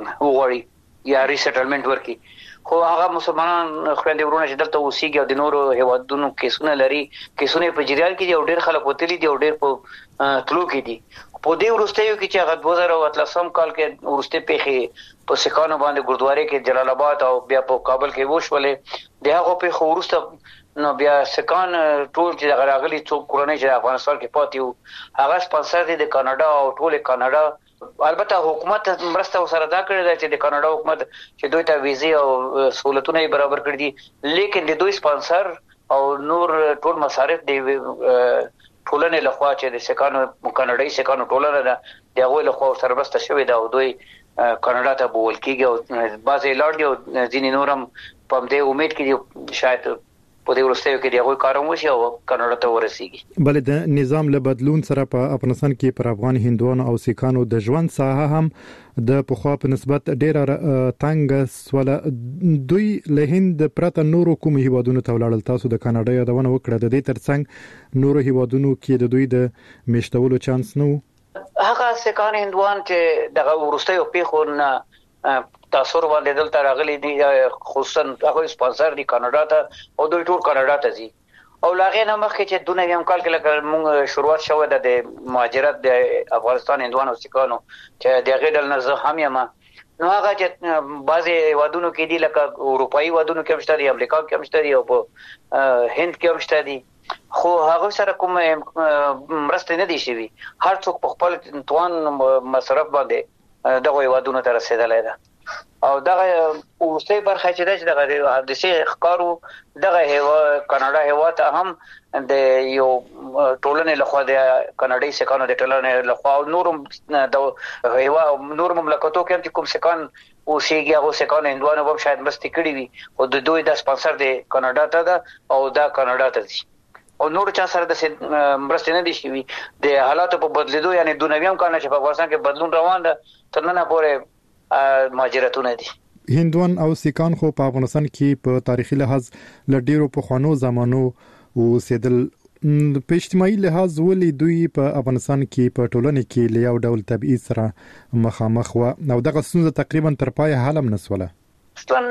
وغواړي یا ریسټلمنت ورکړي. خو هغه مسلمانان خويندې ورونه چې دلته اوسېږي او د نورو هیوادونو کیسونه لري کیسونه په جریان کې او ډېر خلک وتلي دي او ډېر په تلو کې دي. په دې ورستیو کې چې هغه دوه زره اتلسم کال کې ورسته پیخي په سکانو باندې ګردواري کې جلال آباد او بیا په کابل کې وشولې د هغه په ورسته نو بیا سکان ټول چې راغلي څو کورنۍ چې افغانستان کې پاتې وو هغه سپانسر دي د کاناډا او ټول کاناډا. البته حکومت مرسته سره دا کړی دی چې د کاناډا حکومت چې دوی ته ویزې او سہولتونه برابر کړی دي لیکن د دوی سپانسر او نور ټول مصارف دی ټولنې لخوا چې د سکانو کاناډایي سکانو ټولنه ده دغه لخوا سره مرسته شوې ده او دوی کاناډا ته بول کېږي او بعضې لاړ دي او ځینې نور هم په دې امید کې دي شاید په دې ورستیو کې دغه کاروم وشي او کاناډا ته ورسیږي. بل د نظام له بدلون سره په افغانستان کې پر افغان هندوانو او سیکانو د ژوند ساحه هم د پخوا په نسبت ډیره تنګ سوله. دوی له هند پرته نورو کوم هیوادونو ته ولاړل؟ تاسو د کاناډا یادونه وکړه د دې ترڅنګ نورو هیوادونو کې د دوی د میشتولو چانس نه و؟ هغه سیکان هندوان چې دغه ورستیو پیښو نه تاثیر باندې دلته راغلي دي خصوصا هغه سپانسر دي کاناډا ته او دوی ټول کاناډا ته ځي او لاغې نه مخکې چې دونه یم کال کې لکه موږ شروعات شوه د مهاجرت د افغانستان هندوانو سیکانو چې دغه ډول نه زه هم یم نو هغه چې بعضي ودونو کې دي لکه اروپאי ودونو کې مشته دي، امریکا کې مشته دي او په هند کې مشته دي، خو هغه سره کوم مرسته نه دي شوی. هر څوک په خپل توان مصرف باندې دغه ودونو ته رسیدلای ده. او دغه اوسې برخه چې دغه حادثه ښکارو دغه هوا کاناډا هوا ته هم د یو ټولنې لخوا د کاناډي سکانو د ټولنې لخوا او نورم د هوا نور مملکتونو کې کوم سکان او سیګي هغه سکان هندوانو هم شاید مستی کړی وي او د دوی د سپانسر د کاناډا ته ده او دا کاناډا ته دي او نور چا سره د مرستې نه دي شوی. د حالاتو په بدلیدو یعنی دونویم کانه چې په افغانستان کې بدلون روان ده تر نن پورې مهاجرتونه دي. هندوان او سیکان خو په افغانستان کې په تاریخي لحاظ لډیرو په خوانو زمانو او سیدل په اجتماعي لحاظ ولې دوی په افغانستان کې په ټولنه کې له یو ډول تبعیض سره مخامخ و او دغه ستونزه تقریبا تر پای حل هم نسوله. ستون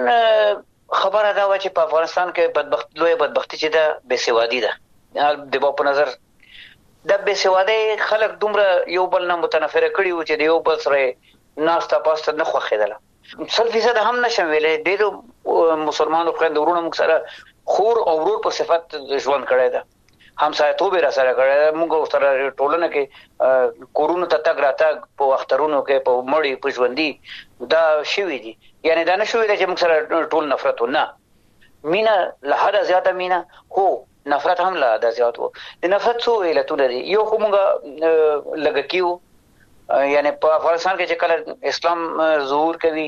خبره دا و چې په افغانستان کې بدبخت لوی بدبختی چې ده بېسوادي ده. د په نظر د بېسوادي خلک دومره یو بل نه متنفره کړي و چې د یو بل سره ناستا پاسته نه خوخیدله. سل فیصد هم نشم ویلې ډېر مسلمانانو خويند ورونه موږ سره خور او ورور په صفت ژوند کړی ده، همسایتوب را سره کړی ده. موږ سره ټولنه کې کورونو ته تګ راتګ په اخترونو کې په مړی په ژوندۍ دا شوی دي. یعنی دا نه شوی چې موږ سره ټول نفرت نه مینا له حد زیاته مینا هو نفرت هم له حد زیات وو. د نفرت څو علتونه دي. یو خو موږ لګکیو یعنی په افغانستان کې چې کله اسلام ظهور کوي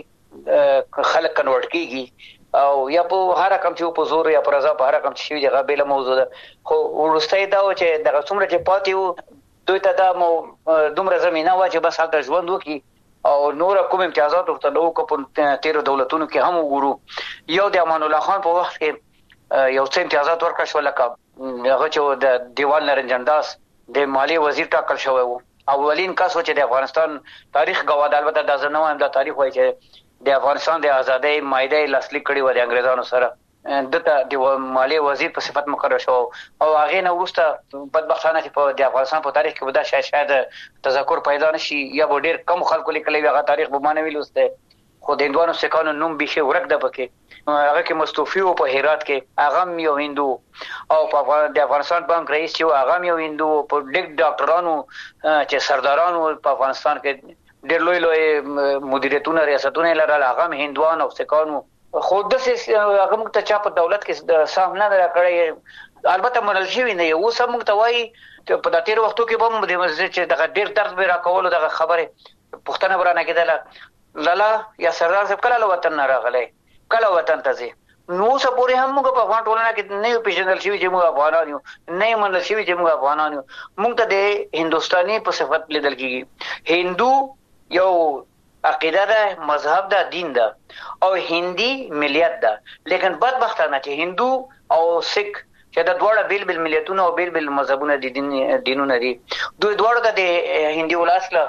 خلک کنورټ کیږي او یا په هر رقم چې په زور یا په رضا په هر رقم چې وی دغه بیل موضوع ده. خو ورستای دا چې دغه څومره چې پاتې وو دوی ته دا مو دومره زمينه وا چې بس هلته ژوند وکي او نور کوم امتیازات ورته نو کو په تیر دولتونو کې هم وګورو. یو د امان الله خان په وخت کې یو څه امتیازات ورکړ شو لکه هغه چې د دیوال نرنجن داس د مالی وزیر ټاکل شوی وو. اولین کس و چې د افغانستان تاریخ گواه البته د ځنو هم د تاریخ وایي چې د افغانستان د ازادۍ مایده لاسلیک کړي و د انګريزانو سره دته د مالی وزیر په صفت مقرر شو او هغه نو وروسته بدبختانه چې په د افغانستان په تاریخ کې ودا شاید شاید تذکر پیدا نشي یا ډېر کم خلکو لیکلي هغه تاریخ به مانوي لسته. خو د هندوانو سکانو نوم به ورک ده پکې هغه کې مستوفی او په هرات کې هغه یو هندو او په د افغانستان بانک رئیس چې هغه یو هندو په ډیک ډاکټرانو چې سردارانو په افغانستان کې ډېر لوی لوی مدیریتونه ریاستونه لرل هغه هندوان او سکانو. خو د هغه موږ ته چا په دولت کې سهم نه راکړی البته منل شوی نه یو سم موږ ته وایي په د تیر وختو کې به د مسجد چې دغه ډېر درد به راکول دغه خبره پښتنه ورانه کېدله لالا یا سردار صاحب کله وطن نه راغلی کله وطن ته ځي نو سپوري هم موږ په افغان ټولنه کې نه پیژندل شوی چې موږ افغانان یو نه منل شوی چې موږ افغانان یو. موږ ته د هندستاني په صفت لیدل کیږي. هندو یو عقیده ده مذهب ده دین ده او هندي ملیت ده. لیکن بدبختانه چې هندو او سکھ چې د دوړه بیل بیل ملیتونه او بیل بیل مذهبونه دي دینونه دي دوی دوړه د هندي ولاسله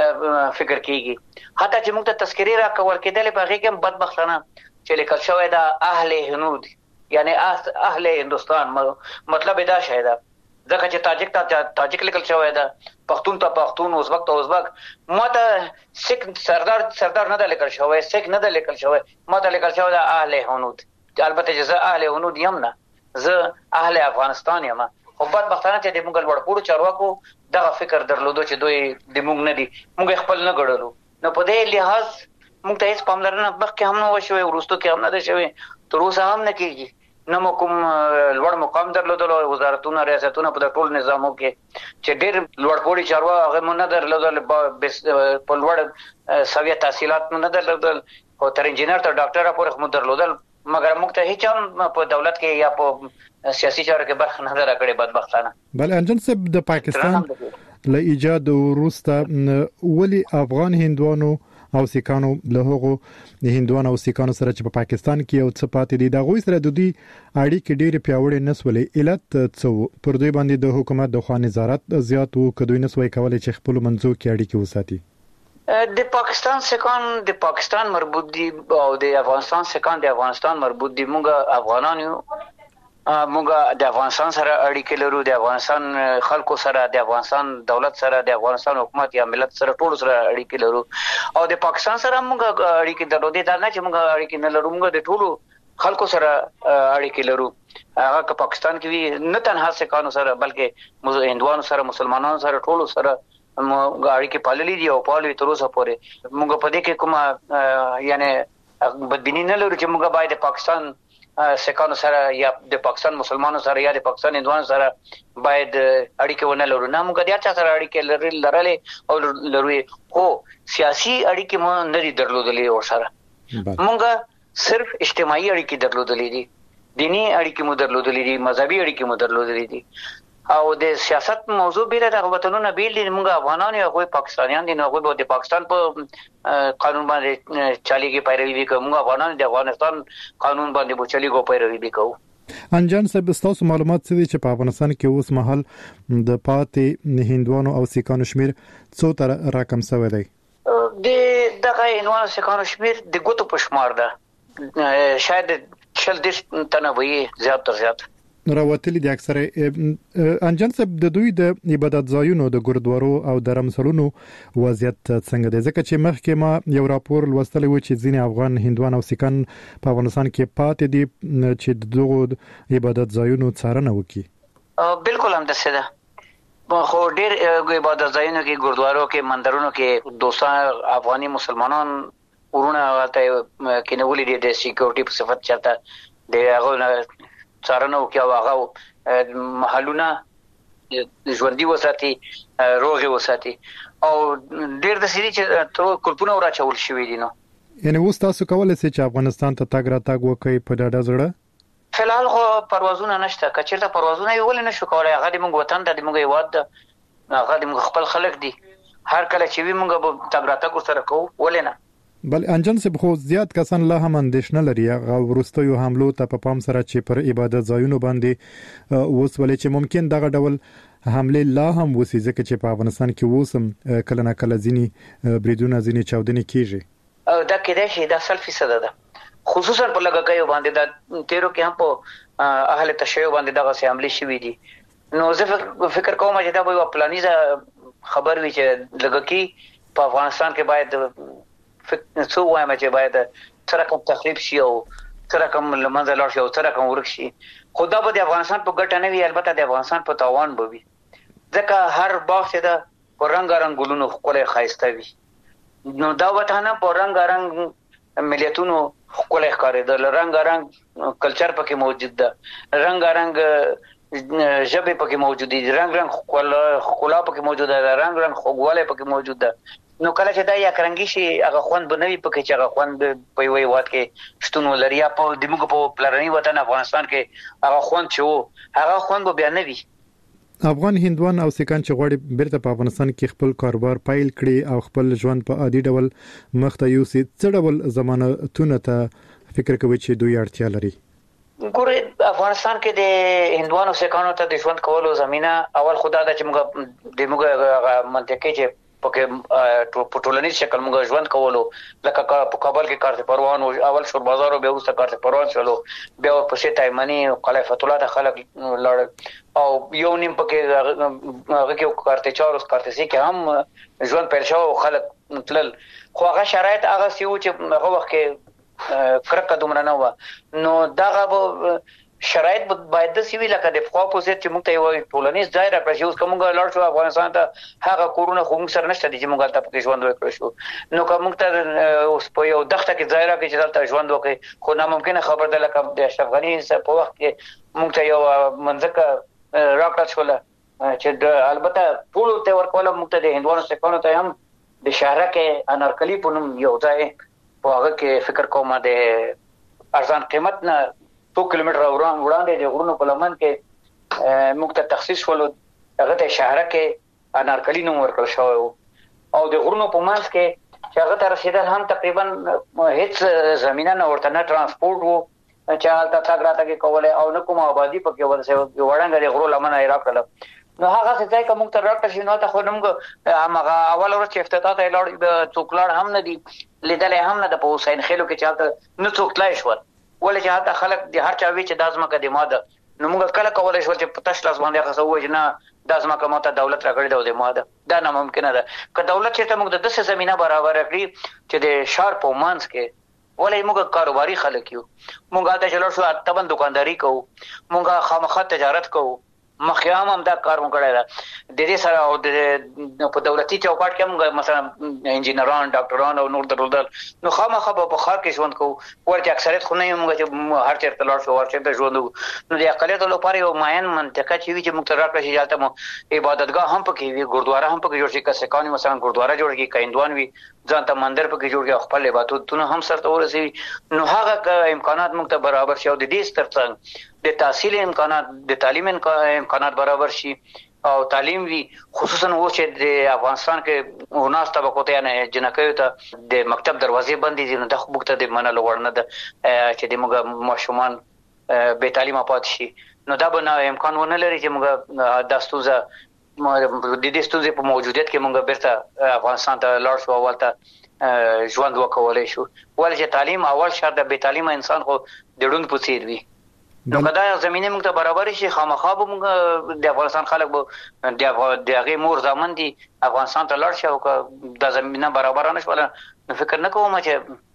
فکر کیږي. حتی چې موږ ته تذکری را کول کېدل په هغه کې بدبختانه چې لیکل شوی دا اهل هنود یعنی اهل هندستان مطلب دا شاید ځکه چې تاجک ته تاجک لیکل شوی دا پښتون ته پښتون ازبک ته ازبک ماته سکھ سردار سردار نه لیکل شوی سکھ نه لیکل شوی ماته لیکل شوی دا اهل هنود. البته چې زه اهل هنود یم نه زه اهل افغانستان یم. خو بدبختانه چې د موږ لوړپوړو چارواکو دغه فکر درلودو چې دوی د موږ نه دي موږ خپل نه ګړلو. نو په دې لحاظ موږ ته هیڅ پاملرنه مخکې هم نه وشوي ورستو کې هم نه ده شوي تر اوسه هم نه کېږي. نه مو کوم لوړ مقام درلودل وزارتونه ریاستونه په ټول نظامو کې چې ډېر لوړپوړي چارواکي هغه مونږ نه درلودل په لوړ سویه تحصیلات نه درلودل او تر انجینر تر ډاکټر پورې مو درلودل مګر موږ ته هیڅ هم په دولت کې یا په سیاسي چارو کې برخه نه درکړې بدبختانه. بل انجن صاحب د پاکستان له ایجاد وروسته ولی افغان هندوانو او سیکانو له هغو د هندوانو او سیکانو سره چې په پاکستان کې یو څه پاتې دي د غوي سره د دوی اړیکې ډېر پیاوړې نسولې علت څه پر دوی باندې د حکومت د خوا نظارت زیات وو کدوې نسوي کولای چې خپل منځو کې اړیکې وساتي. د پاکستان سکان د پاکستان مربوط دي او د افغانستان سکان د افغانستان مربوط دي. موږ افغانان یو موږ د افغانستان سره اړیکې لرو، د افغانستان خلکو سره، د افغانستان دولت سره، د افغانستان حکومت یا ملت سره ټول سره اړیکې لرو، او د پاکستان سره موږ اړیکې درلودې. دا نه چې موږ اړیکې نه لرو، موږ د ټولو خلکو سره اړیکې لرو. هغه که پاکستان کې وي، نه تنها سکانو سره بلکې هندوانو سره، مسلمانانو سره، ټولو سره موږ اړیکې پاللې دي او پالو تر اوسه پورې. موږ په دې کې کومه یعنی بدبینی نه لرو چې موږ باید د پاکستان سکانو سره یا د پاکستان مسلمانانو سره یا د پاکستان هندوانو سره باید اړیکې ونه لرو. نه، موږ د هر چا سره اړیکې لرلې او لرو، خو سیاسي اړیکې مو نه دي درلودلې او سره. موږ صرف اجتماعي اړیکې درلودلې دي، دینی اړیکې مو درلودلې دي، مذهبي اړیکې مو درلودلې دي، او د سیاست موضوع بیره د وطنونو بیل دي. موږ افغانان یو غوي پاکستانیان دي، نو غوي د پاکستان په قانون باندې چاليږي پیروي وکړو. موږ افغانان د افغانستان قانون باندې په چاليګو پیروي وکړو. انجان صاحب، تاسو معلومات څه دي چې په افغانستان کې اوس مهال د پاتې هندوانو او سیکانو شمیر څو تر رقم شوی دی؟ د دغه هندوانو سیکانو شمیر د ګوتو په شمار ده، شاید شل دیش تنه وي زیات تر زیات راوتلی د اکثره. انجان صاحب، د دوی د عبادت ځایونو د ګوردوارو او د رمسلونو وضعیت څنګه دی؟ ځکه چې مخکې ما یو راپور لوستلی و چې ځینې افغان هندوان او سیکان په افغانستان کې پاتې دي چې دغه عبادت ځایونو څارنه وکړي. بالکل هم داسې ده، خو ډېر عبادت ځایونو کې، ګوردوارو کې، مندرونو کې دوستان افغاني مسلمانان ورونه ته کېنولي دي د سکیورټي په صفت چاته د هغه څارنه وکړي او هغه محلونه ژوندي وساتي، روغ وساتي، او ډېر د سړي چې تر کلپونه وراچول شوی دي. نو یعنی اوس تاسو کولای شئ چې افغانستان ته تګ راتګ وکړئ په ډاډه زړه؟ فلحال خو پروازونه نشته. که چېرته پروازونه یې ولې نشو کولای، هغه د موږ وطن ته، د موږ هیواد ده، هغه د موږ خپل خلک دي، هر کله چې وي موږ به تګ راتګ ورسره کوو، ولې نه؟ بل انجن صاحب، خو زیات کسان لا هم اندېښنه لري هغه وروستیو حملو ته په پام سره چې پر عبادت ځایونو باندې اوس ولې چې ممکن دغه ډول حمله لا هم وسی، ځکه چې په افغانستان کې اوسم کله نه کله ځینی بریدونه، ځینی چاودنې کیږي. دا کېدای شي دا سل فیصد ده، خصوصا په لګکایو باندې. دا تیرو کې هم په اهل تشیع باندې دغه سي حمله شوې دي. نو زه فکر کوم چې دا به پلانیزه خبر وي چې لګکی په افغانستان کې باید څو وایم چې باید سره کوم تخریب شي او سره کوم لمنځه لاړ شي او سره کوم ورک شي. خو دا به د افغانستان په ګټه نه وي، البته د افغانستان په تاوان به وي، ځکه هر باغ چې دا په رنګارنګ ګلونو ښکلی ښایسته وي، نو دا وطن په رنګارنګ ملیتونو ښکلی ښکارېدل، رنګارنګ کلچر پکې موجود ده، رنګارنګ ژبې پکې موجود دي، رنګ رنګ ښکلا پکې موجوده ده، رنګ رنګ خوږوالی پکې موجود ده. نو کله چې دا یا کرنګي شي، هغه خوند به نوي پکې چې هغه خوند په یوې وخت کې شتون ولري، یا په د موږ په پلرني وطن افغانستان کې هغه خوند چې وو، هغه خوند به بیا نه وي. افغان هندوان او سیکان چې غواړي بیرته په افغانستان کې خپل کاروبار پیل کړي او خپل ژوند په عادي ډول مخ ته یوسي، څه ډول ضمانتونه ته فکر کوي چې دوی اړتیا لري؟ ګوره، افغانستان کې د هندوانو سیکانو ته د ژوند کولو زمينه اول خدا ده چې موږ د موږ منطقې چې پکې په ټولنیز شکل موږ ژوند کولو، لکه په کابل کې کارت پروان او اول شور بازار او بیا وروسته کارت پروان شلو، بیا پسې تایمنی او قلعه فتح الله ته خلک لړ، او یو نیم پکې هغه کې کارت چار او کارت سي کې هم ژوند پیل شو او خلک تلل. خو هغه شرایط هغه سیو چې هغه وخت کې کرکه دومره نه و، نو دغه شرایط باید د سیوی لکه د فقو پوزیت چې موږ ته یو ټولنیز ځای راکړی اوس کومه لاړ شو افغانستان ته، هغه کورونه خو موږ سره نشته دي چې موږ ته پکې ژوند وکړو شو. نو کوم موږ ته اوس په یو دغه کې ځای راکړي چې دلته ژوند وکړي، خو ناممکنه خبر ده لکه د اشرف غنی په وخت کې موږ ته یو منځکه راکړل شو چې البته ټول ته ورکول، موږ ته د هندوانو سیکانو ته هم د شهر کې انارکلی په نوم یو ځای په هغه کې فکر کوم د ارزان قیمت نه څو کیلومتر وړاندې د غرونو په لمن کې موږ ته تخصیص ولو، هغه ته شهر کې انارکلی نوم ورکړل شوی او د غرونو په منځ کې چې هغه ته رسیدل هم تقریبا هیڅ زمينه نه ورته، نه ترانسپورت وو چې هلته تګ راتګ کولای او نه کوم آبادی پکې ورسې وړاندې د غرو لمن یې راکړل. نو هغه څه ځای کوم تر راکړل شي، نو ته خو موږ هغه اول ورځ چې افتتاح ته لاړ څوک لاړ هم نه دي، لیدل هم نه د په حسین خیلو کې چې هلته نه څوک تلای شو، ولې چې هلته خلک د هر چا وی چې د ازمکه د ماده نو موږ کله کولای شو چې په تاسو لاس باندې خاصه وای نه د ازما کومه دولت راغړي د ماده دا نه ممکن ده که دولت چې موږ د دسه زمينه برابر کړی چې د شار په مانس کې ولې موږ کاروباري خلک یو موږ د چلو شو تبن دکانداری کوو موږ خامخا تجارت کوو مخیام هم دا کار وکړای دا د دې سره او د په دولتي چوکاټ کې موږ مثلا انجینران ډاکټران او نور درول نو خامخا په خار کې ژوند کوو ورته اکثریت خو نه موږ چې هر چیرته لاړ شو ورته د ژوند نو د اقلیت لپاره یو معین منطقه چې وي چې موږ تر راکړی چې حالت مو عبادتګاه هم پکې وي ګوردواره هم پکې جوړ شي که سکاني مثلا ګوردواره جوړ کی کیندوان وي ځان ته مندر پکې جوړ کی خپل عبادتونه هم سره ورسي نو هغه امکانات موږ ته برابر شي او د دې سترڅنګ د تحصیل امکانات د تعلیم امکانات برابر شي او تعلیم وی خصوصا و چې د افغانستان کې وناس طبقو ته نه جنکیو ته د مکتب دروازې بندې دي نو د خپل د منلو ورنه ده چې د موږ ماشومان به تعلیمه پات شي نو دا به امکان ونه لري چې موږ د استوزه د دې استوزه په موجودیت کې موږ بیرته افغانستان ته لاړ شو اولته ژوند وکولای شو ولې چې تعلیم اول شرط د به تعلیمه انسان خو د ډون په څیر وي نو کدا زمينه موږ ته برابر شي خامخا به موږ د افغانستان خلک به د هغه مور ځامن دي افغانستان ته لاړ شي او د زمينه برابر نه شول نو فکر نه کوم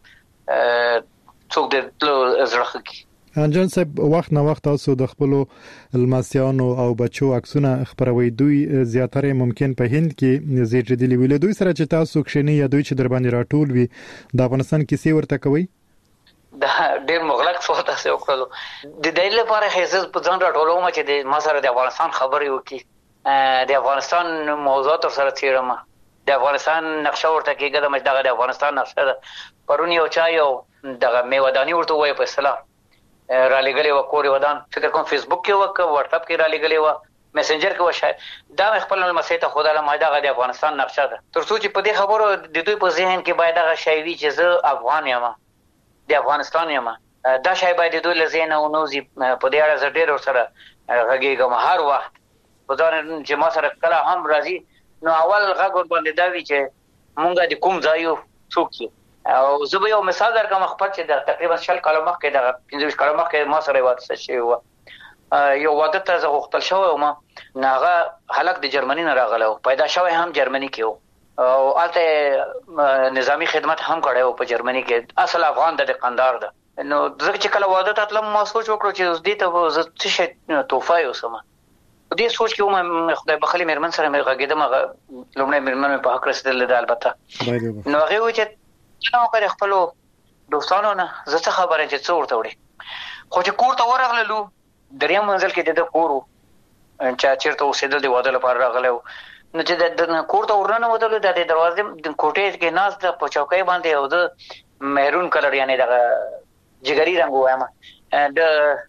چې څوک د زړه کې انجن صاحب وخت نه وخت تاسو د خپل لمسیانو او بچو عکسونه خبروي دوی زیاتره ممکن په هند کې زیاتېدلی ویل دوی سره چې تاسو کښنی یا دوی چې در باندې راټول وي د افغانستان کیسې ورته کوي دا ډېر مغلق سوال تاسو وکړلو د دې لپاره هیڅ په ځان راټولوم چې د ما سره د افغانستان خبرې وکړي د افغانستان موضوعات سره تیرمه د افغانستان نقشه ورته کېږي د مجدغه د افغانستان نقشه ده پرونی او چا یو دغه میودانی ورته وای په اصطلاح را لګلې و کوري ودان فکر کوم فیسبوک کې وک واتس اپ کې را لګلې و میسنجر کې و شاید دا خپل مسې ته خدای له ماده د افغانستان نقشه ده تر څو چې په دې خبرو د دوی په ذهن کې باید هغه شی وي چې زه افغان یم د افغانستان یم دا شی باید دوی له ذهن او نوزي په دې اړه ډېر سره غږیږم هر وخت په ځان چې ما سره کله هم راځي نو اول غږ ور باندې دا وی چې مونږه د کوم ځایو څوک یو او زه به یو مثال درکوم خپل چې د تقریبا شل کاله مخکې د پنځه کاله مخکې ما سره واده شوی و یو واده ته زه غوښتل شوی و ما ناغه هلک د جرمني نه راغله پیدا شوی هم جرمني کې و او البته نظامی خدمت هم کړی و په جرمني کې اصل افغان د قندار ده نو ځکه چې کله واده ته تلم ما سوچ وکړ چې دې ته زه څه شي توفه یو سم دې سوچ کې ما خدای بخلي مېرمن سره مې غږېدم لومړی مېرمن په حق رسیدل ده البته نو هغه و چې نو کړ خپل دوستانو نه زه څه خبره چې څو ورته وړي خو چې کور ته ورغللو دریم منزل کې د کورو چې چیرته اوسېدل دی واده لپاره راغلو نو چې د کور ته ورننه ودل د دروازې د کوټې کې ناز د پچوکۍ باندې او د مهرون کلر یعنی د جګری رنگ وایم د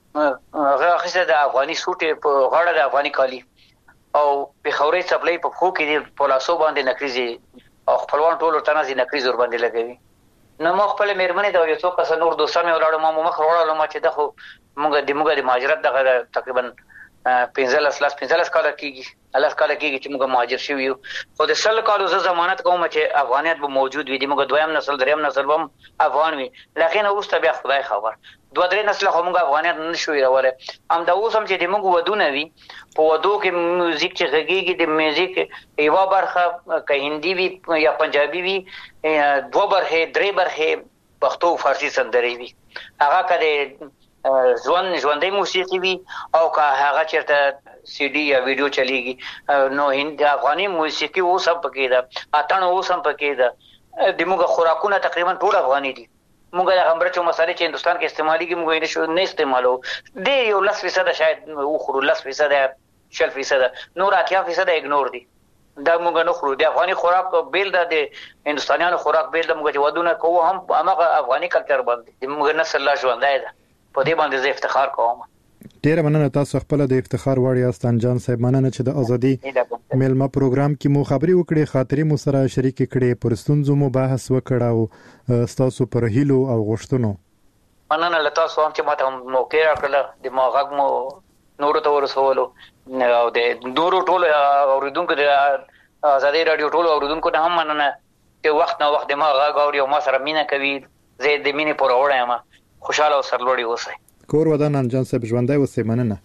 هغه خسته د افغاني سوټ په غاړه د افغاني کالی او په خوري چپلې په خو کې په لاسو باندې نکریزي او خپلوان ټول ورته نازي نکریز ور باندې لګوي نو مخ خپل مېرمنې دا یو څو کس نور دوستان مې ولاړو ما مخ وړاله ما چې دغه موږ د موږ د مهاجرت دغه تقریبا پنځه لاس لاس پنځه لاس کال کېږي الله کال کېږي چې موږ مهاجر شوی یو خو د سل کالو زه ضمانت کوم چې افغانیت به موجود وي د موږ دویم نسل دریم نسل هم افغان وي لکه اوس ته بیا خدای خبر دوه درې نسل خو موږ افغانیت نشو راوړل ام دا اوس هم چې د موږ ودونه وي په ودو کې میوزیک چې غږیږي د میوزیک یو برخه که هندي وي یا پنجابي وي دوه برخه درې برخه پښتو فارسی سندري وي هغه کله ځوان ژوندۍ موسیقي وي او که هغه چیرته سی ډي یا ویډیو چلیږي نو هند افغاني موسیقي اوس هم پکې ده اتن اوس هم پکې ده د موږ خوراکونه تقریبا ټول افغاني دي موږ د همبرچو مسالې چې هندستان کې استعماليږي موږ یې نشو نه استعمالو دی یو لس فیصد شاید او خورو لس فیصد شل فیصد نور اتیا فیصد اګنور دي دا موږ نه خورو د افغاني خوراک بیل ده د هندستانيانو خوراک بیل ده موږ چې ودونه کوو هم هغه افغاني کلچر باندې موږ نسل لا ژوندای ده په دې باندې زه افتخار کوم ډیر مننه تاسو خپل د افتخار وړ یاست انجان صاحب مننه چې د ازادي میلمه پروګرام کې مو خبري وکړې خاطرې مو سره شریک کړې پرستونزو مو بحث وکړاو تاسو پر هیلو او غوښتنو مننه له تاسو هم چې ماته موقع راکړه د ما غږ مو نور ته ورسولو او د نورو ټول اوریدونکو د ازادي رادیو ټول اوریدونکو ته هم مننه چې وخت نه وخت ما غږ اوري او ما سره مینه کوي زه د مینې پر وړایم خوشاله او سرلوړي اوسئ کور ودان انجان صاحب ژوندۍ اوسې مننه.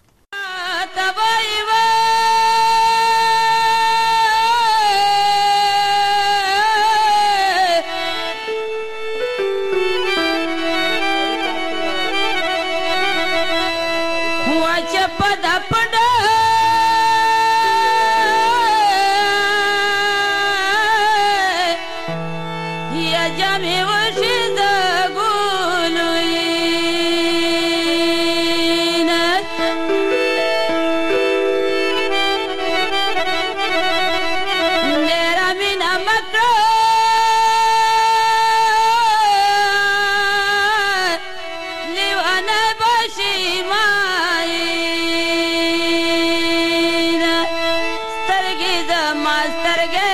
Master